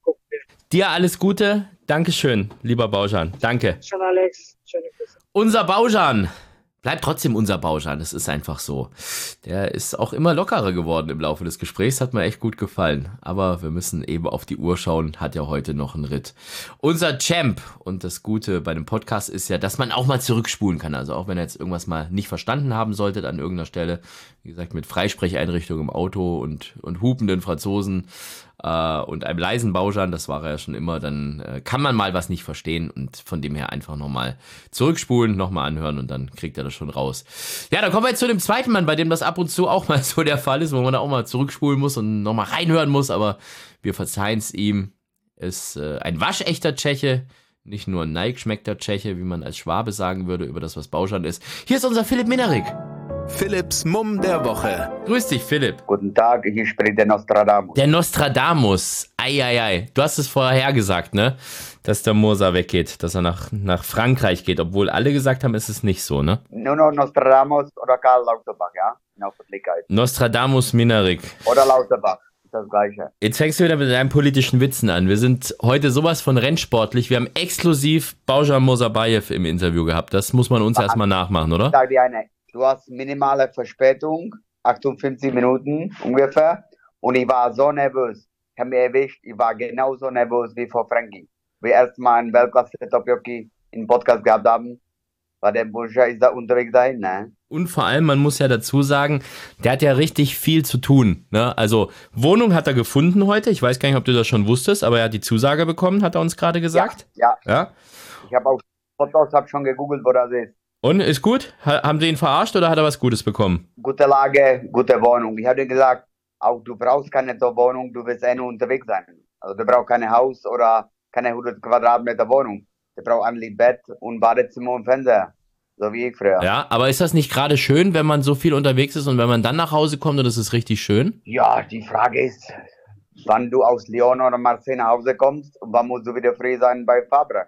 gucken wir. Dir alles Gute. Dankeschön, lieber Baujan. Danke. Schon Alex, schöne Grüße. Unser Baujan. Bleibt trotzdem unser Baujan, es ist einfach so. Der ist auch immer lockerer geworden im Laufe des Gesprächs, hat mir echt gut gefallen. Aber wir müssen eben auf die Uhr schauen, hat ja heute noch einen Ritt. Unser Champ, und das Gute bei dem Podcast ist ja, dass man auch mal zurückspulen kann. Also auch wenn er jetzt irgendwas mal nicht verstanden haben solltet an irgendeiner Stelle. Wie gesagt, mit Freisprecheinrichtung im Auto und, und hupenden Franzosen äh, und einem leisen Baujan, das war er ja schon immer, dann äh, kann man mal was nicht verstehen und von dem her einfach nochmal zurückspulen, nochmal anhören und dann kriegt er das schon raus. Ja, dann kommen wir jetzt zu dem zweiten Mann, bei dem das ab und zu auch mal so der Fall ist, wo man da auch mal zurückspulen muss und nochmal reinhören muss, aber wir verzeihen es ihm. Ist äh, ein waschechter Tscheche, nicht nur ein neigeschmeckter Tscheche, wie man als Schwabe sagen würde, über das, was Baujan ist. Hier ist unser Philipp Minarik. Philipps Mumm der Woche. Grüß dich, Philipp. Guten Tag, hier spricht der Nostradamus. Der Nostradamus. Eieiei. Du hast es vorher gesagt, ne? Dass der Moser weggeht, dass er nach, nach Frankreich geht, obwohl alle gesagt haben, ist es nicht so, ne? Nur noch Nostradamus oder Karl Lauterbach, ja? In der Öffentlichkeit. Nostradamus Minarik. Oder Lauterbach, ist das Gleiche. Jetzt fängst du wieder mit deinen politischen Witzen an. Wir sind heute sowas von rennsportlich. Wir haben exklusiv Baujan Mosabayev im Interview gehabt. Das muss man uns Was? erstmal nachmachen, oder? Ich sage dir eine, du hast minimale Verspätung, achtundfünfzig Minuten ungefähr. Und ich war so nervös. Ich habe mich erwischt, ich war genauso nervös wie vor Frankie. Wir erst mal einen Weltklasse-Top-Jockey im Podcast gehabt haben, war der Bursche ist da unterwegs dahin, ne? Und vor allem, man muss ja dazu sagen, der hat ja richtig viel zu tun, ne? Also, Wohnung hat er gefunden heute. Ich weiß gar nicht, ob du das schon wusstest, aber er hat die Zusage bekommen, hat er uns gerade gesagt. Ja, ja. Ja. Ich habe auch Fotos, habe schon gegoogelt, wo das ist. Und, ist gut? Ha- haben sie ihn verarscht oder hat er was Gutes bekommen? Gute Lage, gute Wohnung. Ich habe dir gesagt, auch du brauchst keine Top-Wohnung, du wirst eh nur unterwegs sein. Also du brauchst kein Haus oder keine hundert Quadratmeter Wohnung. Du brauchst ein Bett und Badezimmer und Fernseher. So wie ich früher. Ja, aber ist das nicht gerade schön, wenn man so viel unterwegs ist und wenn man dann nach Hause kommt und das ist richtig schön? Ja, die Frage ist, wann du aus Lyon oder Marseille nach Hause kommst und wann musst du wieder frei sein bei Fabre.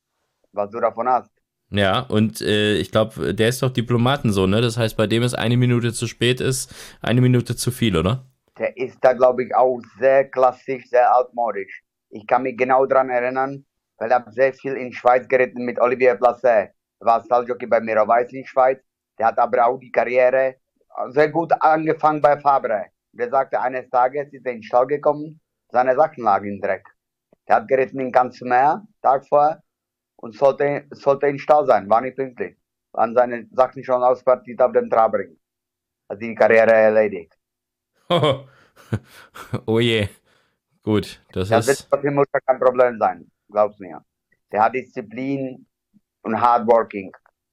Was du davon hast. Ja, und äh, ich glaube, der ist doch Diplomatensohn, ne? Das heißt, bei dem ist eine Minute zu spät, ist eine Minute zu viel, oder? Der ist da, glaube ich, auch sehr klassisch, sehr altmodisch. Ich kann mich genau daran erinnern, weil ich habe sehr viel in Schweiz geritten mit Olivier Placet. Er war Stalljockey bei Miro Weiss in Schweiz. Der hat aber auch die Karriere sehr gut angefangen bei Fabre. Der sagte, eines Tages ist er in den Stall gekommen, seine Sachen lagen im Dreck. Der hat geritten in Kanzmer, Tag vorher, und sollte, sollte im Stall sein, war nicht pünktlich. Waren seine Sachen schon auspartiert auf dem Trabring. Hat die Karriere erledigt. Oh, oh je. Gut, das Das ist... wird muss ja kein Problem sein, glaub's mir. Der hat Disziplin und Hardworking.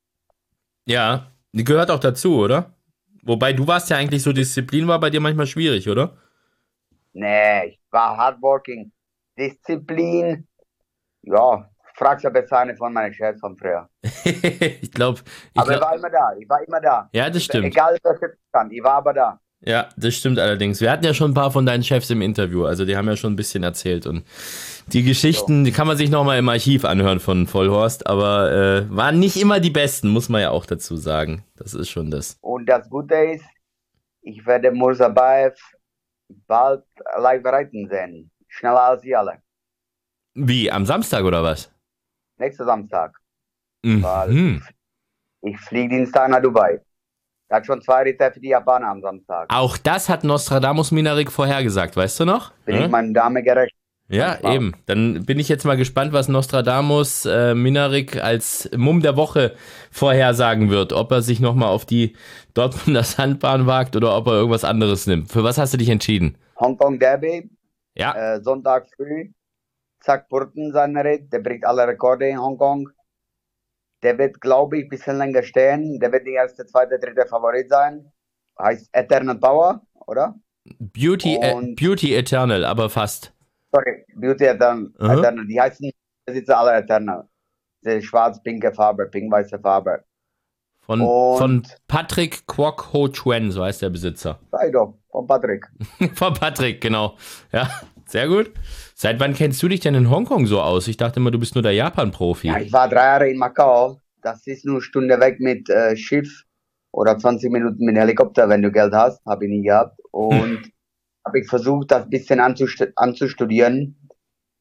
Ja, die gehört auch dazu, oder? Wobei, du warst ja eigentlich so, Disziplin war bei dir manchmal schwierig, oder? Nee, ich war Hardworking. Disziplin, ja, fragst ja besser eine von meinen Chefs von früher. ich glaube... Aber glaub, ich war immer da, ich war immer da. ja, das stimmt. Egal, was ich kann, ich war aber da. Ja, das stimmt allerdings. Wir hatten ja schon ein paar von deinen Chefs im Interview, also die haben ja schon ein bisschen erzählt und die Geschichten, die kann man sich nochmal im Archiv anhören von Vollhorst, aber äh, waren nicht immer die besten, muss man ja auch dazu sagen. Das ist schon das. Und das Gute ist, ich werde Mosabayev bald live reiten sehen. Schneller als sie alle. Wie, am Samstag oder was? Nächsten Samstag. Mhm. Weil ich fliege Dienstag nach Dubai. Er hat schon zwei Ritter für die Japaner am Samstag. Auch das hat Nostradamus Minarik vorhergesagt, weißt du noch? Bin Hm? ich meinem Dame gerecht. Ja, Wow. eben. Dann bin ich jetzt mal gespannt, was Nostradamus äh, Minarik als Mumm der Woche vorhersagen wird. Ob er sich nochmal auf die Dortmunder Sandbahn wagt oder ob er irgendwas anderes nimmt. Für was hast du dich entschieden? Hongkong Derby, Ja, äh, Sonntag früh. Zack Purten sein Ritt, der bricht alle Rekorde in Hongkong. Der wird, glaube ich, ein bisschen länger stehen. Der wird der erste, zweite, dritte Favorit sein. Heißt Eternal Power, oder? Beauty, äh, Und- Beauty Eternal, aber fast. Sorry, Beauty Eternal. Aha. Eternal. Die heißen, das sind alle Eternal. Die schwarz-pinke Farbe, pink-weiße Farbe. Von, Und- von Patrick Kwok Ho Chuen, so heißt der Besitzer. Sei doch, von Patrick. Von Patrick, genau. Ja, sehr gut. Seit wann kennst du dich denn in Hongkong so aus? Ich dachte immer, du bist nur der Japan-Profi. Ja, ich war drei Jahre in Macau. Das ist nur eine Stunde weg mit äh, Schiff oder zwanzig Minuten mit Helikopter, wenn du Geld hast. Habe ich nie gehabt. Und habe ich versucht, das ein bisschen anzust anzustudieren.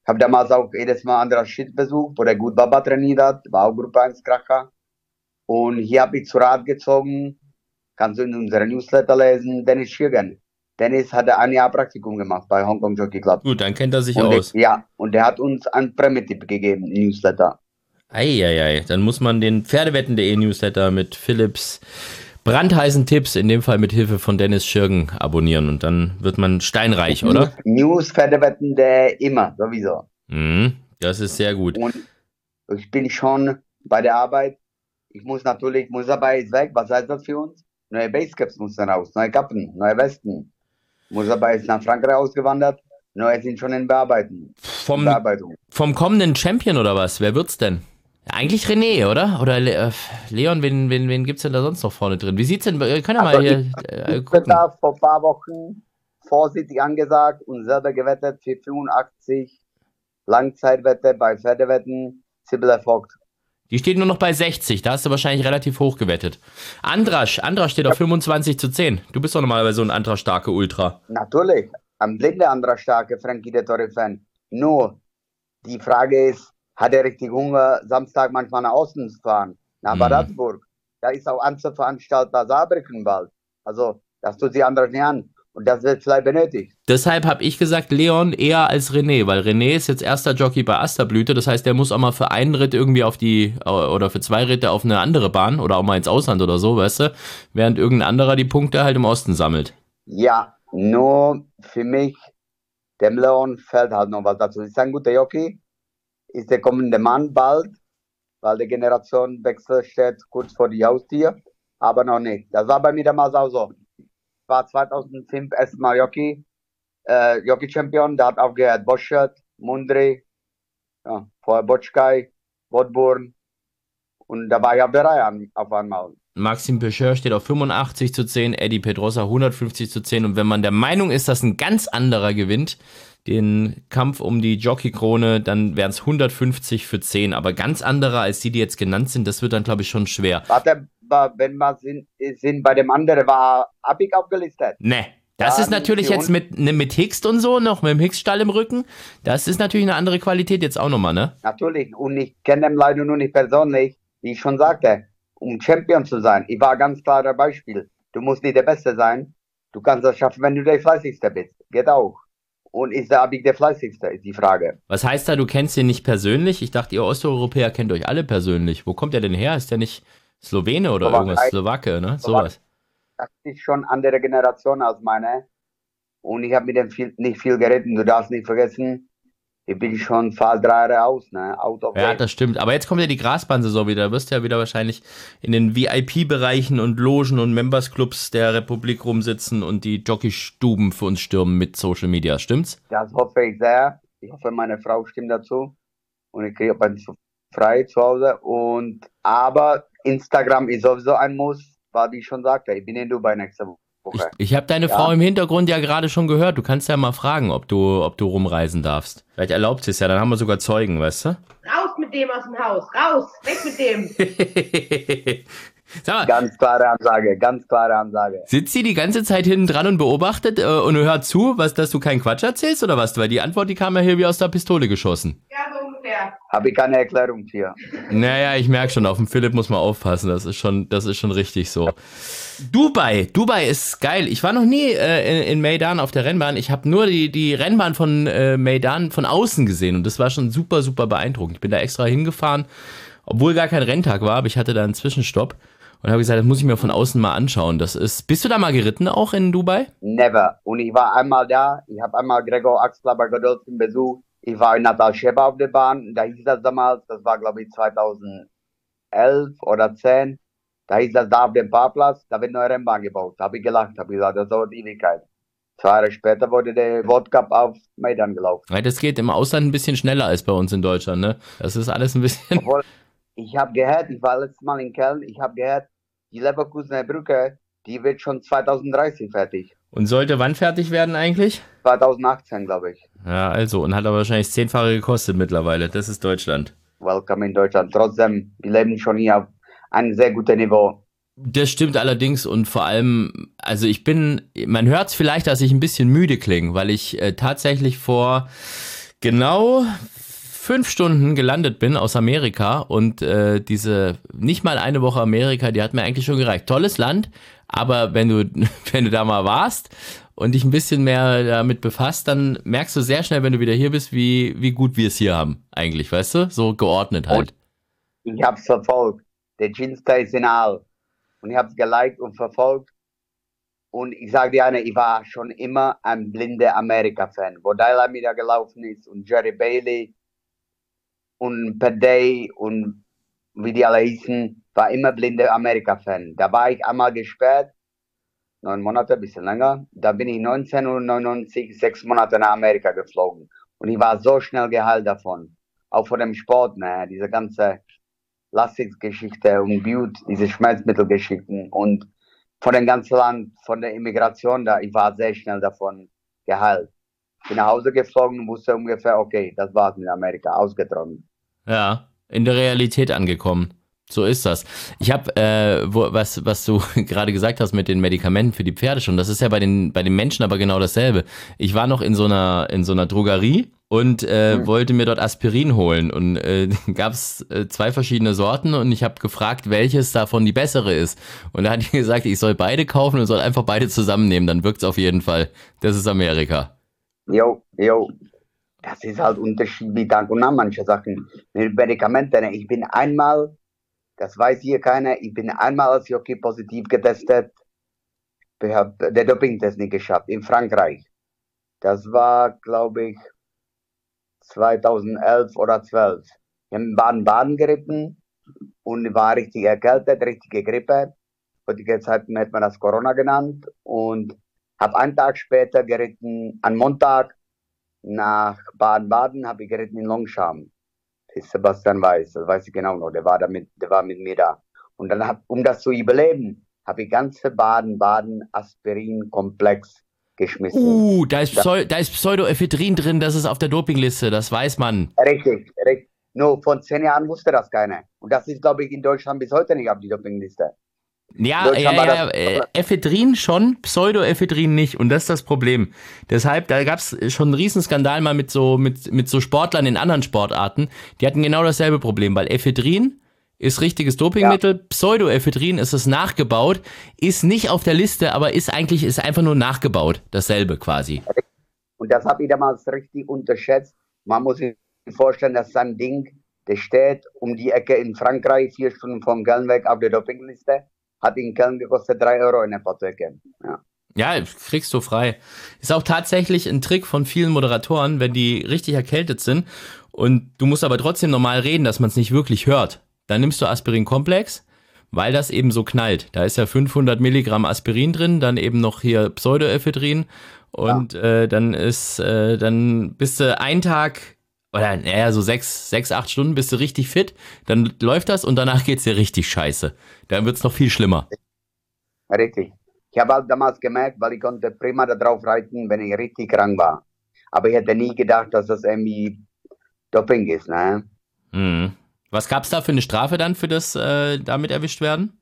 habe damals auch jedes Mal Andras Schitt besucht, wo der gut Baba trainiert hat, war auch Gruppe eins Kracher. Und hier habe ich zu Rat gezogen, kannst du in unserem Newsletter lesen, Dennis Schirgen. Dennis hatte ein Jahr Praktikum gemacht bei Hong Kong Jockey Club. Gut, dann kennt er sich und aus. Der, ja, und der hat uns einen Prämie-Tipp gegeben im Newsletter. Eieiei, dann muss man den Pferdewetten punkt de Newsletter mit Philipps brandheißen Tipps, in dem Fall mit Hilfe von Dennis Schirgen, abonnieren und dann wird man steinreich, oder? News, Pferdewetten punkt de immer, sowieso. Mhm, das ist sehr gut. Und ich bin schon bei der Arbeit. Ich muss natürlich, Musabay ist weg, was heißt das für uns? Neue Basecaps mussten raus, neue Kappen, neue Westen. Musabay ist nach Frankreich ausgewandert, neue sind schon in Bearbeitung. Vom, Bearbeitung. vom kommenden Champion oder was? Wer wird's denn? Eigentlich René, oder? Oder Le äh, Leon, wen, wen, wen gibt's denn da sonst noch vorne drin? Wie sieht's denn, wir können ja mal also hier ich, äh, ich gucken. bin da vor ein paar Wochen vorsichtig angesagt und selber gewettet für fünfundachtzig Langzeitwette bei Pferdewetten, Sibylle Vogt. Die steht nur noch bei sechzig, da hast du wahrscheinlich relativ hoch gewettet. Andrasch, Andrasch steht auf fünfundzwanzig zu zehn. Du bist doch normalerweise so ein Andrasch-starke Ultra. Natürlich, am blinde Andrasch starke Frankie de Torre-Fan. Nur, die Frage ist, hat er richtig Hunger, Samstag manchmal nach außen zu fahren, nach Bad Harzburg? Da ist auch Anzuveranstalter Saarbrücken bald. Also, das tut sich Andrasch nicht an. Und das wird vielleicht benötigt. Deshalb habe ich gesagt, Leon eher als René, weil René ist jetzt erster Jockey bei Asterblüte, das heißt, der muss auch mal für einen Ritt irgendwie auf die, oder für zwei Ritte auf eine andere Bahn oder auch mal ins Ausland oder so, weißt du, während irgendein anderer die Punkte halt im Osten sammelt. Ja, nur für mich, dem Leon fällt halt noch was dazu. Ist ein guter Jockey, ist der kommende Mann bald, weil der Generationenwechsel steht kurz vor die Haustür, aber noch nicht. Das war bei mir damals auch so. War zweitausendfünf erstmal Jockey, äh, Jockey-Champion, da hat aufgehört Boschert, Mundry, ja, vorher Botschkai, Woodburn und da war ich auf der Reihe an, auf einmal. Maxim Pecheur steht auf fünfundachtzig zu zehn, Eddie Pedrosa hundertfünfzig zu zehn und wenn man der Meinung ist, dass ein ganz anderer gewinnt, den Kampf um die Jockey-Krone, dann wären es hundertfünfzig für zehn, aber ganz anderer als die, die jetzt genannt sind, das wird dann, glaube ich, schon schwer. Warte, wenn wir sind, sind bei dem anderen, war Abig aufgelistet? Ne, das ja, ist natürlich jetzt mit, ne, mit Hickst und so, noch mit dem Hickst-Stall im Rücken, das ist natürlich eine andere Qualität jetzt auch nochmal, ne? Natürlich, und ich kenne ihn leider nur nicht persönlich, wie ich schon sagte, um Champion zu sein. Ich war ganz klarer Beispiel. Du musst nicht der Beste sein, du kannst das schaffen, wenn du der Fleißigste bist. Geht auch. Und ist der Abig der Fleißigste, ist die Frage. Was heißt da, du kennst ihn nicht persönlich? Ich dachte, ihr Osteuropäer kennt euch alle persönlich. Wo kommt er denn her? Ist der nicht Slowene oder Slowakei. Irgendwas? Slowake, ne? Sowas. Das ist schon eine andere Generation als meine. Und ich habe mit dem viel, nicht viel geritten. Du darfst nicht vergessen, ich bin schon fast drei Jahre aus, ne? Out of ja, way. Das stimmt. Aber jetzt kommt ja die Grasbahnsaison wieder. Da wirst du ja wieder wahrscheinlich in den V I P-Bereichen und Logen und Members-Clubs der Republik rumsitzen und die Jockeystuben für uns stürmen mit Social Media. Stimmt's? Das hoffe ich sehr. Ich hoffe, meine Frau stimmt dazu. Und ich kriege ein frei zu Hause. Und, aber Instagram ist sowieso ein Muss, weil ich schon sagte, ich bin in Dubai nächste Woche. Ich, ich habe deine ja. Frau im Hintergrund ja gerade schon gehört. Du kannst ja mal fragen, ob du, ob du rumreisen darfst. Vielleicht erlaubt sie es ja, dann haben wir sogar Zeugen, weißt du? Raus mit dem aus dem Haus, raus, weg mit dem. Sag mal, ganz klare Ansage, ganz klare Ansage. Sitzt sie die ganze Zeit hinten dran und beobachtet äh, und hört zu, was, dass du keinen Quatsch erzählst oder was? Weil die Antwort, die kam ja hier wie aus der Pistole geschossen. Ja, so ungefähr. Habe ich keine Erklärung für. Naja, ich merke schon, auf dem Philipp muss man aufpassen, das ist schon, das ist schon richtig so. Dubai, Dubai ist geil. Ich war noch nie äh, in, in Meydan auf der Rennbahn. Ich habe nur die, die Rennbahn von äh, Meydan von außen gesehen und das war schon super, super beeindruckend. Ich bin da extra hingefahren, obwohl gar kein Renntag war, aber ich hatte da einen Zwischenstopp. Und habe gesagt, das muss ich mir von außen mal anschauen. Das ist. Bist du da mal geritten auch in Dubai? Never. Und ich war einmal da. Ich habe einmal Gregor Axler bei Godolphin besucht. Ich war in Natal Sheba auf der Bahn. Da hieß das damals, das war glaube ich zweitausendelf oder zehn. Da hieß das da auf dem Parkplatz, da wird eine neue Rennbahn gebaut. Da habe ich gelacht, habe gesagt, das dauert Ewigkeit. Zwei Jahre später wurde der World Cup auf Meydan gelaufen. Ja, das geht im Ausland ein bisschen schneller als bei uns in Deutschland, ne? Das ist alles ein bisschen. Obwohl, ich habe gehört, ich war letztes Mal in Köln, ich habe gehört, die Leverkusener Brücke, die wird schon zweitausenddreißig fertig. Und sollte wann fertig werden eigentlich? zweitausendachtzehn, glaube ich. Ja, also, und hat aber wahrscheinlich zehnfache gekostet mittlerweile. Das ist Deutschland. Welcome in Deutschland. Trotzdem, wir leben schon hier auf einem sehr guten Niveau. Das stimmt allerdings und vor allem, also ich bin, man hört es vielleicht, dass ich ein bisschen müde klinge, weil ich äh, tatsächlich vor genau fünf Stunden gelandet bin aus Amerika und äh, diese nicht mal eine Woche Amerika, die hat mir eigentlich schon gereicht. Tolles Land, aber wenn du, wenn du da mal warst und dich ein bisschen mehr damit befasst, dann merkst du sehr schnell, wenn du wieder hier bist, wie, wie gut wir es hier haben eigentlich, weißt du? So geordnet halt. Und ich hab's verfolgt. Der Ginster ist in All. Und ich hab's geliked und verfolgt. Und ich sage dir eine, ich war schon immer ein blinder Amerika-Fan. Wo Dylami da gelaufen ist und Jerry Bailey und Pat Day und wie die alle hießen, war immer blinder Amerika-Fan. Da war ich einmal gesperrt, neun Monate, ein bisschen länger. Da bin ich neunzehnhundertneunundneunzig, sechs Monate nach Amerika geflogen. Und ich war so schnell geheilt davon. Auch von dem Sport, ne, diese ganze Lastiksgeschichte und Blut, diese Schmerzmittelgeschichten und von dem ganzen Land, von der Immigration da, ich war sehr schnell davon geheilt. Bin nach Hause geflogen und wusste ungefähr, okay, das war's mit Amerika, ausgetrocknet. Ja, in der Realität angekommen. So ist das. Ich habe, äh, wo, was, was du gerade gesagt hast mit den Medikamenten für die Pferde schon, das ist ja bei den, bei den Menschen aber genau dasselbe. Ich war noch in so einer, in so einer Drogerie und äh, mhm. wollte mir dort Aspirin holen und äh, gab es äh, zwei verschiedene Sorten und ich habe gefragt, welches davon die bessere ist. Und da hat die gesagt, ich soll beide kaufen und soll einfach beide zusammennehmen, dann wirkt's auf jeden Fall. Das ist Amerika. Jo, jo. Das ist halt Unterschied wie Tag und Nacht, manche Sachen. Mit Medikamenten, ich bin einmal, das weiß hier keiner, ich bin einmal als Jockey positiv getestet. Ich habe den Dopingtest nicht geschafft, in Frankreich. Das war, glaube ich, zweitausendelf oder zwölf. Ich habe in Baden-Baden geritten und war richtig erkältet, richtige Grippe. Heutige Zeit hätte man das Corona genannt. Und habe einen Tag später geritten, an Montag nach Baden-Baden, habe ich geritten in Longchamp. Das ist Sebastian Weiß, das weiß ich genau noch, der war, da mit, der war mit mir da. Und dann, hab, um das zu überleben, habe ich ganze Baden-Baden Aspirin-Komplex geschmissen. Uh, da ist, Pseu- da ist Pseudoephedrin drin, das ist auf der Dopingliste, das weiß man. Richtig, richtig. Nur vor zehn Jahren wusste das keiner. Und das ist, glaube ich, in Deutschland bis heute nicht auf die Dopingliste. Ja, ja, ja, äh, Ephedrin schon, Pseudoephedrin nicht und das ist das Problem. Deshalb, da gab es schon einen Riesenskandal mal mit so, mit, mit so Sportlern in anderen Sportarten. Die hatten genau dasselbe Problem, weil Ephedrin ist richtiges Dopingmittel, ja. Pseudoephedrin ist es nachgebaut, ist nicht auf der Liste, aber ist eigentlich, ist einfach nur nachgebaut, dasselbe quasi. Und das habe ich damals richtig unterschätzt. Man muss sich vorstellen, dass so ein Ding, der steht um die Ecke in Frankreich, vier Stunden vom Köln weg auf der Dopingliste. Hat in Köln gekostet drei Euro in der Apotheke. Ja. Ja, kriegst du frei. Ist auch tatsächlich ein Trick von vielen Moderatoren, wenn die richtig erkältet sind und du musst aber trotzdem normal reden, dass man es nicht wirklich hört. Dann nimmst du Aspirin-Komplex, weil das eben so knallt. Da ist ja fünfhundert Milligramm Aspirin drin, dann eben noch hier Pseudoephedrin und ja. äh, dann ist, äh, dann bist du einen Tag oder naja, so sechs, sechs, acht Stunden bist du richtig fit, dann läuft das und danach geht's dir richtig scheiße. Dann wird's noch viel schlimmer. Richtig. Ich habe halt damals gemerkt, weil ich konnte prima da drauf reiten, wenn ich richtig krank war. Aber ich hätte nie gedacht, dass das irgendwie Doping ist, ne? Hm. Was gab's da für eine Strafe dann für das äh, damit erwischt werden?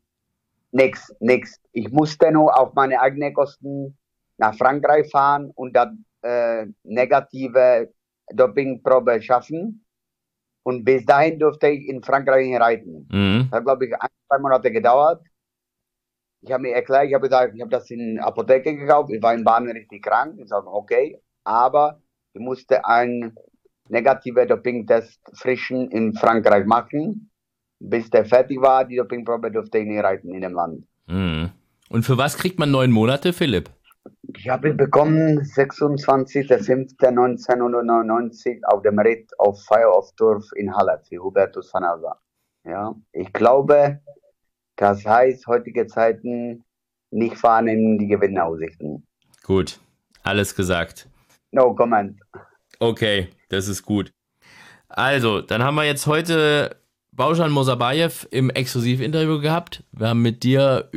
Nix, nix. Ich musste nur auf meine eigenen Kosten nach Frankreich fahren und dann äh, negative Dopingprobe schaffen und bis dahin durfte ich in Frankreich reiten. Mhm. Das hat, glaube ich, ein, zwei Monate gedauert. Ich habe mir erklärt, ich habe gesagt, ich habe das in der Apotheke gekauft, ich war in Baden richtig krank. Ich sage, okay, aber ich musste einen negativen Dopingtest frischen in Frankreich machen. Bis der fertig war, die Dopingprobe durfte ich nicht reiten in dem Land. Mhm. Und für was kriegt man neun Monate, Philipp? Ich habe ihn bekommen sechsundzwanzigster fünfter neunzehnhundertneunundneunzig auf dem Ritt auf Fire of Turf in Halle für Hubertus van Alva. Ja, ich glaube, das heißt heutige Zeiten nicht fahren in die Gewinnaussichten. Gut, alles gesagt. No comment. Okay, das ist gut. Also, dann haben wir jetzt heute Bausjan Mosabayev im Exklusivinterview gehabt. Wir haben mit dir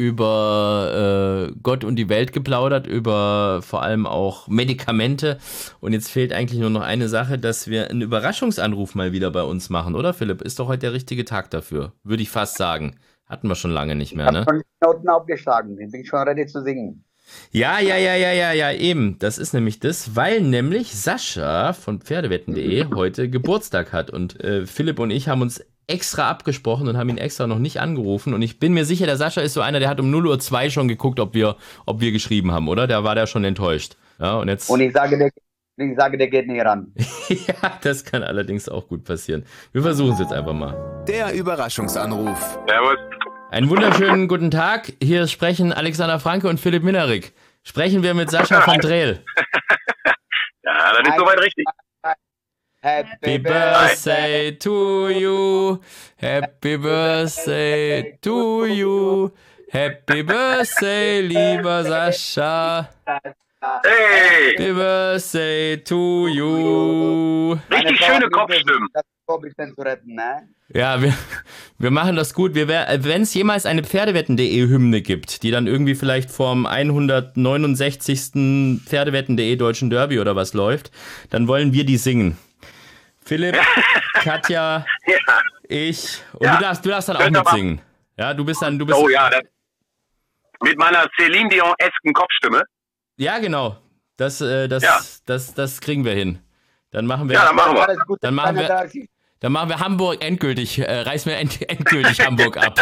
über äh, Gott und die Welt geplaudert, über vor allem auch Medikamente. Und jetzt fehlt eigentlich nur noch eine Sache, dass wir einen Überraschungsanruf mal wieder bei uns machen, oder Philipp? Ist doch heute der richtige Tag dafür, würde ich fast sagen. Hatten wir schon lange nicht mehr, ne? Ich habe schon die Noten aufgeschlagen, ich bin schon ready zu singen. Ja, ja, ja, ja, ja, ja, eben. Das ist nämlich das, weil nämlich Sascha von Pferdewetten punkt de heute Geburtstag hat. Und äh, Philipp und ich haben uns extra abgesprochen und haben ihn extra noch nicht angerufen. Und ich bin mir sicher, der Sascha ist so einer, der hat um null Uhr zwei schon geguckt, ob wir, ob wir geschrieben haben, oder? Da war der schon enttäuscht. Ja, und jetzt. Und ich sage, der, ich sage, der geht nicht ran. Ja, das kann allerdings auch gut passieren. Wir versuchen es jetzt einfach mal. Der Überraschungsanruf. Servus. Einen wunderschönen guten Tag. Hier sprechen Alexander Franke und Philipp Minnerik. Sprechen wir mit Sascha von Drehl. Ja, das ist soweit richtig. Happy Birthday to you. Happy Birthday to you. Happy Birthday, lieber Sascha. Hey, Happy Birthday to you. richtig schöne Kopfstimmen. Das Vorbildchen zu retten, ne? Ja, wir, wir machen das gut. Wenn es jemals eine Pferdewetten punkt de Hymne gibt, die dann irgendwie vielleicht vom hundertneunundsechzigsten Pferdewetten punkt de Deutschen Derby oder was läuft, dann wollen wir die singen. Philipp, Katja, Ja. ich und Ja. du darfst, du darfst dann auch Könnt ihr mitsingen. Ja, du bist dann, du bist. Oh ja, das, mit meiner Celine Dion-esken Kopfstimme. Ja, genau. Das, äh, das, Ja. das, das kriegen wir hin. Dann machen wir. Ja, dann machen wir. Alles gut, Dann machen keiner wir- da ist. Dann machen wir Hamburg endgültig, äh, reißen wir end, endgültig Hamburg ab.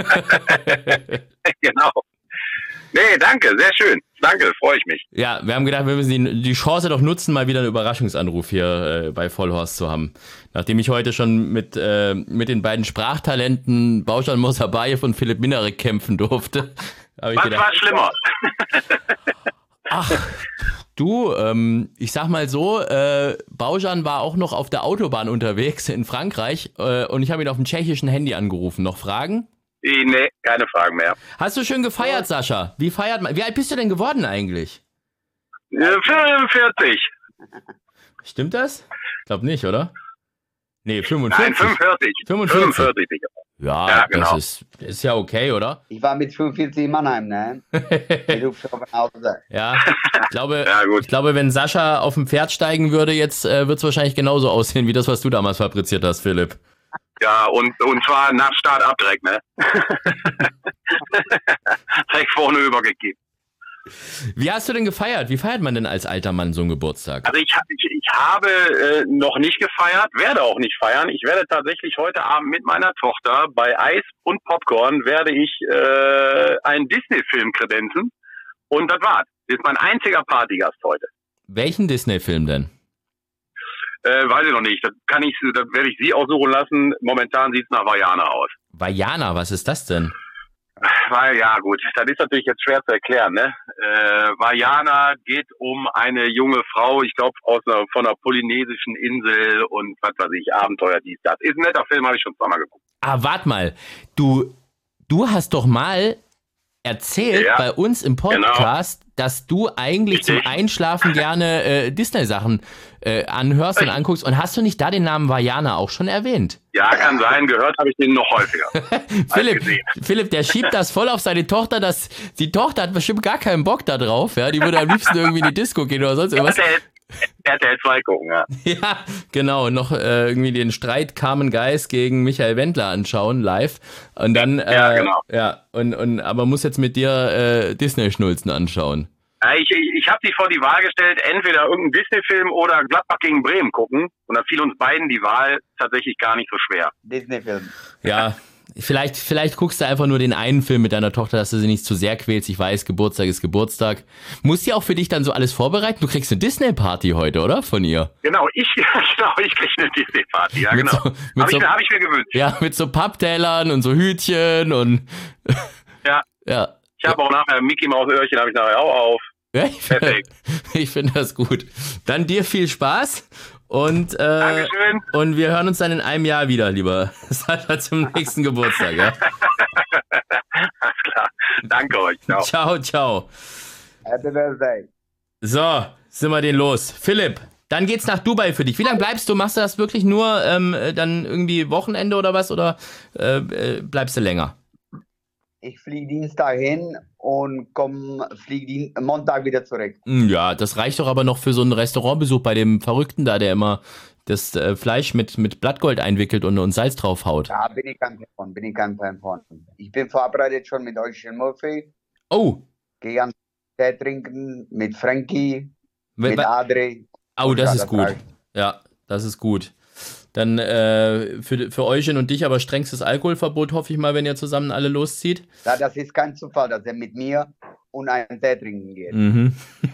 Genau. Nee, danke, sehr schön. Danke, freue ich mich. Ja, wir haben gedacht, wir müssen die, die Chance doch nutzen, mal wieder einen Überraschungsanruf hier äh, bei Vollhorst zu haben. Nachdem ich heute schon mit, äh, mit den beiden Sprachtalenten Bauschan Mosabayev und Philipp Minarek kämpfen durfte, habe ich Was gedacht, war schlimmer? ach, du, ähm, ich sag mal so, äh, Bauschan war auch noch auf der Autobahn unterwegs in Frankreich äh, und ich habe ihn auf dem tschechischen Handy angerufen. Noch Fragen? Nee, keine Fragen mehr. Hast du schön gefeiert, Sascha? Wie feiert man? Wie alt bist du denn geworden eigentlich? Äh, fünfundvierzig. Stimmt das? Ich glaube nicht, oder? Nee, Nein, fünfundvierzig. fünfundvierzig. fünfundvierzig. fünfundvierzig, sicher. Ja, Ja, genau. das ist, ist ja okay, oder? Ich war mit fünfundvierzig in Mannheim, ne? Ich rufe schon nach Hause. Ja, ich glaube, Ja, gut. ich glaube, wenn Sascha auf dem Pferd steigen würde, jetzt äh, wird es wahrscheinlich genauso aussehen, wie das, was du damals fabriziert hast, Philipp. Ja, und, und zwar nach Start ab direkt, ne? Direkt vorne übergekippt. Wie hast du denn gefeiert? Wie feiert man denn als alter Mann so einen Geburtstag? Also ich, ich, ich habe äh, noch nicht gefeiert, werde auch nicht feiern. Ich werde tatsächlich heute Abend mit meiner Tochter bei Eis und Popcorn werde ich äh, einen Disney-Film kredenzen. Und das war's. Das ist mein einziger Partygast heute. Welchen Disney-Film denn? Äh, weiß ich noch nicht. Das kann ich, das werde ich Sie aussuchen lassen. Momentan sieht's nach Vajana aus. Vajana, was ist das denn? Weil, ja gut, das ist natürlich jetzt schwer zu erklären, ne? Äh, Vajana geht um eine junge Frau, ich glaube aus einer, von einer polynesischen Insel und was weiß ich, Abenteuer, dies, das. Ist ein netter Film, habe ich schon zweimal geguckt. Ah, warte mal. Du, du hast doch mal erzählt Ja, bei uns im Podcast, dass du eigentlich Richtig. zum Einschlafen gerne äh, Disney-Sachen äh, anhörst und Richtig. anguckst. Und hast du nicht da den Namen Vajana auch schon erwähnt? Ja, kann sein, gehört habe ich den noch häufiger. Philipp, gesehen. Philipp, der schiebt das voll auf seine Tochter. Dass, die Tochter hat bestimmt gar keinen Bock da drauf. Ja? Die würde am liebsten irgendwie in die Disco gehen oder sonst irgendwas. R T L, R T L zwei gucken, ja. Ja, genau. Noch äh, irgendwie den Streit Carmen Geis gegen Michael Wendler anschauen, live. Und dann, äh, Ja, genau. ja, und, und, aber muss jetzt mit dir äh, Disney-Schnulzen anschauen. Ja, Ich, ich, ich habe sie vor die Wahl gestellt, entweder irgendeinen Disney-Film oder Gladbach gegen Bremen gucken. Und da fiel uns beiden die Wahl tatsächlich gar nicht so schwer. Disney-Film. Ja, vielleicht, vielleicht guckst du einfach nur den einen Film mit deiner Tochter, dass du sie nicht zu sehr quälst. Ich weiß, Geburtstag ist Geburtstag. Muss sie auch für dich dann so alles vorbereiten? Du kriegst eine Disney-Party heute, oder? Von ihr? Genau, ich, genau, ich kriege eine Disney-Party, ja Mit genau. so- mit Habe so- ich, mir- hab ich mir gewünscht. Ja, mit so Papptellern und so Hütchen und Ja. ja. Ich habe auch nachher Mickey Maus Öhrchen, habe ich nachher auch auf. Ja, ich finde Perfekt. ich find das gut. Dann dir viel Spaß und, äh, Dankeschön. und wir hören uns dann in einem Jahr wieder, lieber Sascha, zum nächsten Geburtstag. Ja? Alles klar. Danke euch. Ciao. Ciao, ciao. Happy Birthday. So, sind wir den los. Philipp, dann geht's nach Dubai für dich. Wie lange bleibst du? Machst du das wirklich nur ähm, dann irgendwie Wochenende oder was? Oder äh, äh, bleibst du länger? Ich fliege Dienstag hin und komme fliege Dien Montag wieder zurück. Hm, Ja, das reicht doch aber noch für so einen Restaurantbesuch bei dem Verrückten da, der immer das äh, Fleisch mit, mit Blattgold einwickelt und, und Salz draufhaut. Da bin ich kein Fan von, bin ich kein Fan von. Ich bin vorbereitet schon mit Ocean Murphy. Oh, Gehe ganz, Tee trinken mit Frankie, Wenn- mit Adri. Oh, das Ja, ist das gut. reicht. Ja, das ist gut. Dann äh, für, für euch und dich aber strengstes Alkoholverbot, hoffe ich mal, wenn ihr zusammen alle loszieht. Ja, das ist kein Zufall, dass er mit mir und einen Tee trinken geht. Mhm.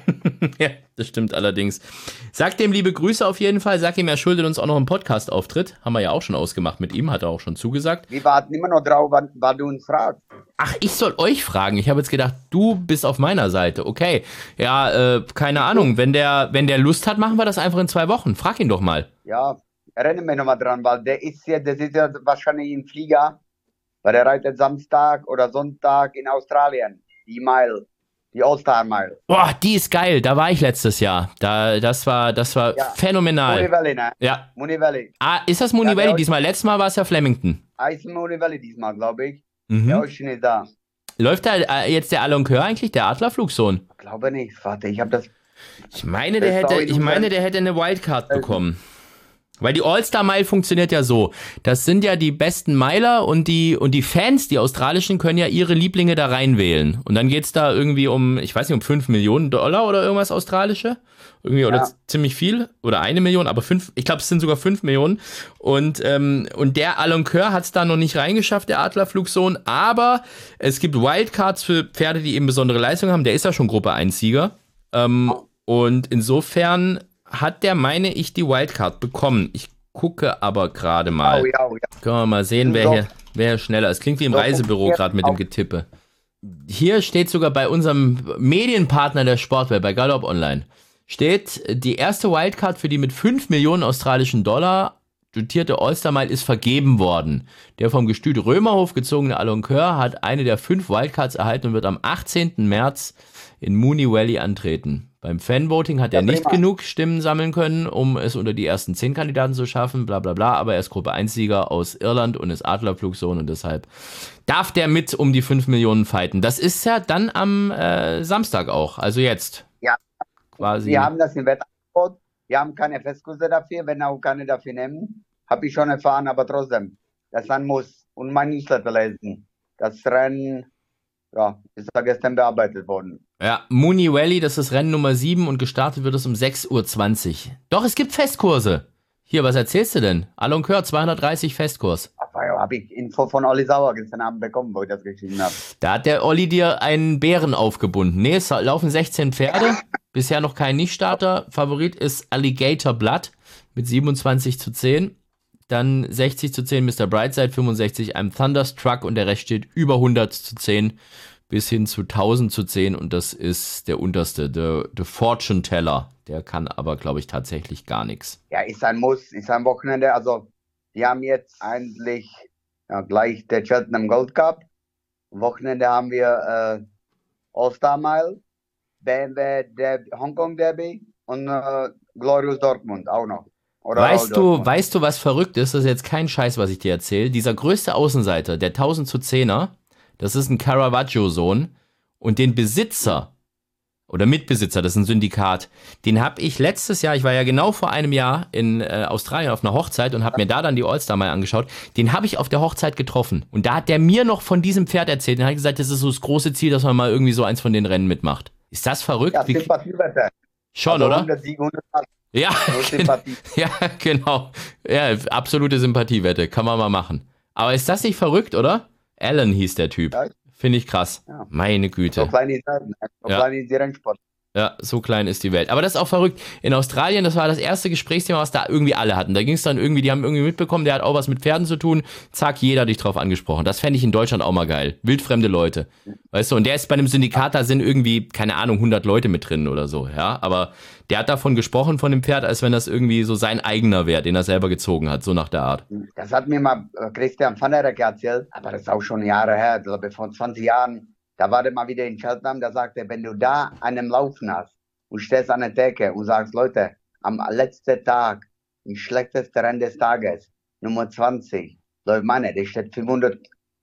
Ja, das stimmt allerdings. Sag dem liebe Grüße auf jeden Fall. Sag ihm, er schuldet uns auch noch einen Podcast-Auftritt. Haben wir ja auch schon ausgemacht mit ihm, hat er auch schon zugesagt. Wir warten immer noch drauf, wann, wann du uns fragst. Ach, ich soll euch fragen. Ich habe jetzt gedacht, du bist auf meiner Seite. Okay. Ja, äh, keine Ahnung. Wenn der, wenn der Lust hat, machen wir das einfach in zwei Wochen. Frag ihn doch mal. Ja, erinnere mich nochmal dran, weil der ist ja, der sitzt ja wahrscheinlich im Flieger, weil der reitet Samstag oder Sonntag in Australien. Die Mile, die All-Star Mile. Boah, die ist geil. Da war ich letztes Jahr. Da, das war, das war Ja. phänomenal. Moonee Valley, ne? Ja. Moonee Valley. Ah, ist das Moonee Ja, der Valley Ocean- diesmal? Letztes Mal war es ja Flemington. Eis Moonee Valley diesmal, glaube ich. Mhm. Der Ocean ist da. Läuft da äh, jetzt der Alon Kör eigentlich, der Adlerflugsohn? Glaube nicht. Warte, ich habe das. Ich meine, der Das ist hätte, auch in ich meine, Ungarn. der hätte eine Wildcard bekommen. Weil die All-Star-Mile funktioniert ja so. Das sind ja die besten Miler und die, und die Fans, die australischen, können ja ihre Lieblinge da reinwählen. Und dann geht's da irgendwie um, ich weiß nicht, um fünf Millionen Dollar oder irgendwas australische. Irgendwie, oder Ja. z- ziemlich viel. Oder eine Million, aber fünf, ich glaube, es sind sogar fünf Millionen. Und, ähm, und der Alon Kör hat's da noch nicht reingeschafft, der Adlerflugsohn. Aber es gibt Wildcards für Pferde, die eben besondere Leistungen haben. Der ist ja schon Gruppe eins Sieger. Ähm, und insofern hat der, meine ich, die Wildcard bekommen. Ich gucke aber gerade mal. Oh, ja, oh, ja. Können wir mal sehen, wer Doch. hier, wer hier schneller ist. Klingt wie im Doch, Reisebüro funktioniert gerade mit dem auch. Getippe. Hier steht sogar bei unserem Medienpartner der Sportwelt, bei Galopp Online, steht, die erste Wildcard für die mit fünf Millionen australischen Dollar dotierte All-Star-Mile ist vergeben worden. Der vom Gestüt Römerhof gezogene Alon Kör hat eine der fünf Wildcards erhalten und wird am achtzehnten März in Moonee Valley antreten. Beim Fanvoting hat Ja, er nicht prima. genug Stimmen sammeln können, um es unter die ersten zehn Kandidaten zu schaffen, bla bla bla, aber er ist Gruppe eins Sieger aus Irland und ist Adlerflugsohn und deshalb darf der mit um die fünf Millionen fighten. Das ist ja dann am äh, Samstag auch, also jetzt. Ja. Quasi. Wir haben das im Wettangebot. Wir haben keine Festkurse dafür, wenn auch keine dafür nehmen. Habe ich schon erfahren, aber trotzdem. Das dann muss. Und mein Newsletter lesen. Das Rennen, ja, ist ja gestern bearbeitet worden. Ja, Moonee Valley, das ist Rennen Nummer sieben und gestartet wird es um sechs Uhr zwanzig. Doch, es gibt Festkurse. Hier, was erzählst du denn? Alon Kör, zweihundertdreißig Festkurs. Aber ja, habe ich Info von Olli Sauer gestern Abend bekommen, wo ich das geschrieben habe. Da hat der Olli dir einen Bären aufgebunden. Nee, es laufen sechzehn Pferde. Bisher noch kein Nichtstarter. Favorit ist Alligator Blood mit siebenundzwanzig zu zehn. Dann sechzig zu zehn Mister Brightside, fünfundsechzig einem Thunderstruck und der Rest steht über hundert zu zehn bis hin zu tausend zu zehn und das ist der unterste, der, der Fortune Teller. Der kann aber, glaube ich, tatsächlich gar nichts. Ja, ist ein Muss, ist ein Wochenende. Also, die haben jetzt eigentlich ja, gleich der Cheltenham Gold Cup. Am Wochenende haben wir äh, All-Star Mile, B M W Derby, Hongkong Derby und äh, Glorious Dortmund auch noch. Oder Weißt Royal du, Dortmund. weißt du, was verrückt ist? Das ist jetzt kein Scheiß, was ich dir erzähle. Dieser größte Außenseiter, der tausend zu zehner, das ist ein Caravaggio-Sohn und den Besitzer oder Mitbesitzer, das ist ein Syndikat, den habe ich letztes Jahr, ich war ja genau vor einem Jahr in äh, Australien auf einer Hochzeit und habe mir da dann die All-Star mal angeschaut, den habe ich auf der Hochzeit getroffen und da hat der mir noch von diesem Pferd erzählt und hat gesagt, das ist so das große Ziel, dass man mal irgendwie so eins von den Rennen mitmacht. Ist das verrückt? Ja, Wie, Sympathiewette. schon, Also oder? hundert Siege, hundert Pass. Ja, Nur genau. Sympathie. Ja, genau. Ja, absolute Sympathiewette. Kann man mal machen. Aber ist das nicht verrückt, oder? Alan hieß der Typ. Ja. Finde ich krass. Ja. Meine So Güte. klein ist er, ne? so Ja. klein ist die Rennsport. Ja, so klein ist die Welt. Aber das ist auch verrückt. In Australien, das war das erste Gesprächsthema, was da irgendwie alle hatten. Da ging es dann irgendwie, die haben irgendwie mitbekommen, der hat auch was mit Pferden zu tun. Zack, jeder hat dich drauf angesprochen. Das fände ich in Deutschland auch mal geil. Wildfremde Leute. Weißt du, und der ist bei einem Syndikat, da sind irgendwie, keine Ahnung, hundert Leute mit drin oder so, ja. Aber der hat davon gesprochen, von dem Pferd, als wenn das irgendwie so sein eigener wäre, den er selber gezogen hat, so nach der Art. Das hat mir mal äh, Christian van der Reck erzählt, aber das ist auch schon Jahre her, ich glaube vor zwanzig Jahren. Da war der mal wieder in Cheltenham, da sagte er, wenn du da einen Laufen hast und stehst an der Decke und sagst, Leute, am letzten Tag, im schlechtesten Rennen des Tages, Nummer zwanzig, Leute, meine, der steht fünfhundert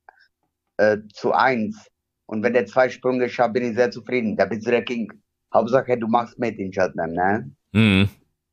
äh, zu eins. Und wenn der zwei Sprünge schafft, bin ich sehr zufrieden. Da bist du der King. Hauptsache, du machst mit in Cheltenham, ne? Mhm.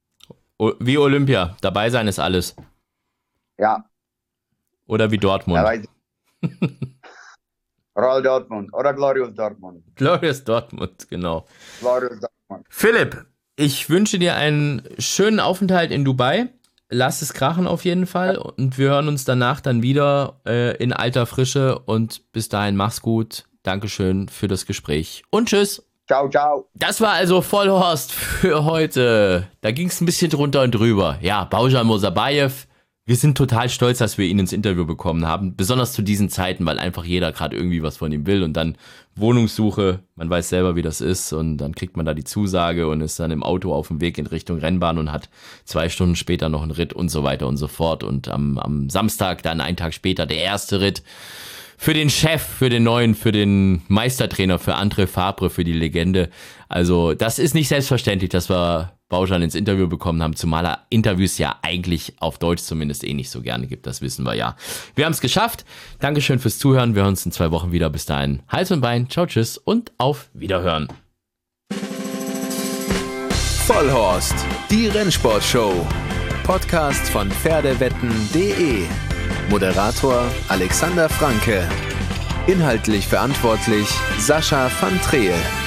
O- Wie Olympia. Dabei sein ist alles. Ja, Oder wie Dortmund. da weiß ich. Royal Dortmund oder Glorious Dortmund. Glorious Dortmund, genau. Glorious Dortmund. Philipp, ich wünsche dir einen schönen Aufenthalt in Dubai. Lass es krachen auf jeden Fall und wir hören uns danach dann wieder äh, in alter Frische und bis dahin mach's gut. Dankeschön für das Gespräch und tschüss. Ciao, ciao. Das war also Vollhorst für heute. Da ging's ein bisschen drunter und drüber. Ja, Baujan Mosabayev. Wir sind total stolz, dass wir ihn ins Interview bekommen haben. Besonders zu diesen Zeiten, weil einfach jeder gerade irgendwie was von ihm will. Und dann Wohnungssuche, man weiß selber, wie das ist. Und dann kriegt man da die Zusage und ist dann im Auto auf dem Weg in Richtung Rennbahn und hat zwei Stunden später noch einen Ritt und so weiter und so fort. Und am, am Samstag, dann einen Tag später, der erste Ritt für den Chef, für den neuen, für den Meistertrainer, für André Fabre, für die Legende. Also das ist nicht selbstverständlich, dass wir Baujan ins Interview bekommen haben, zumal er Interviews ja eigentlich auf Deutsch zumindest eh nicht so gerne gibt, das wissen wir ja. Wir haben es geschafft. Dankeschön fürs Zuhören. Wir hören uns in zwei Wochen wieder. Bis dahin, Hals und Bein, ciao, tschüss und auf Wiederhören. Vollhorst, die Rennsportshow. Podcast von Pferdewetten punkt de. Moderator Alexander Franke. Inhaltlich verantwortlich Sascha van Treel.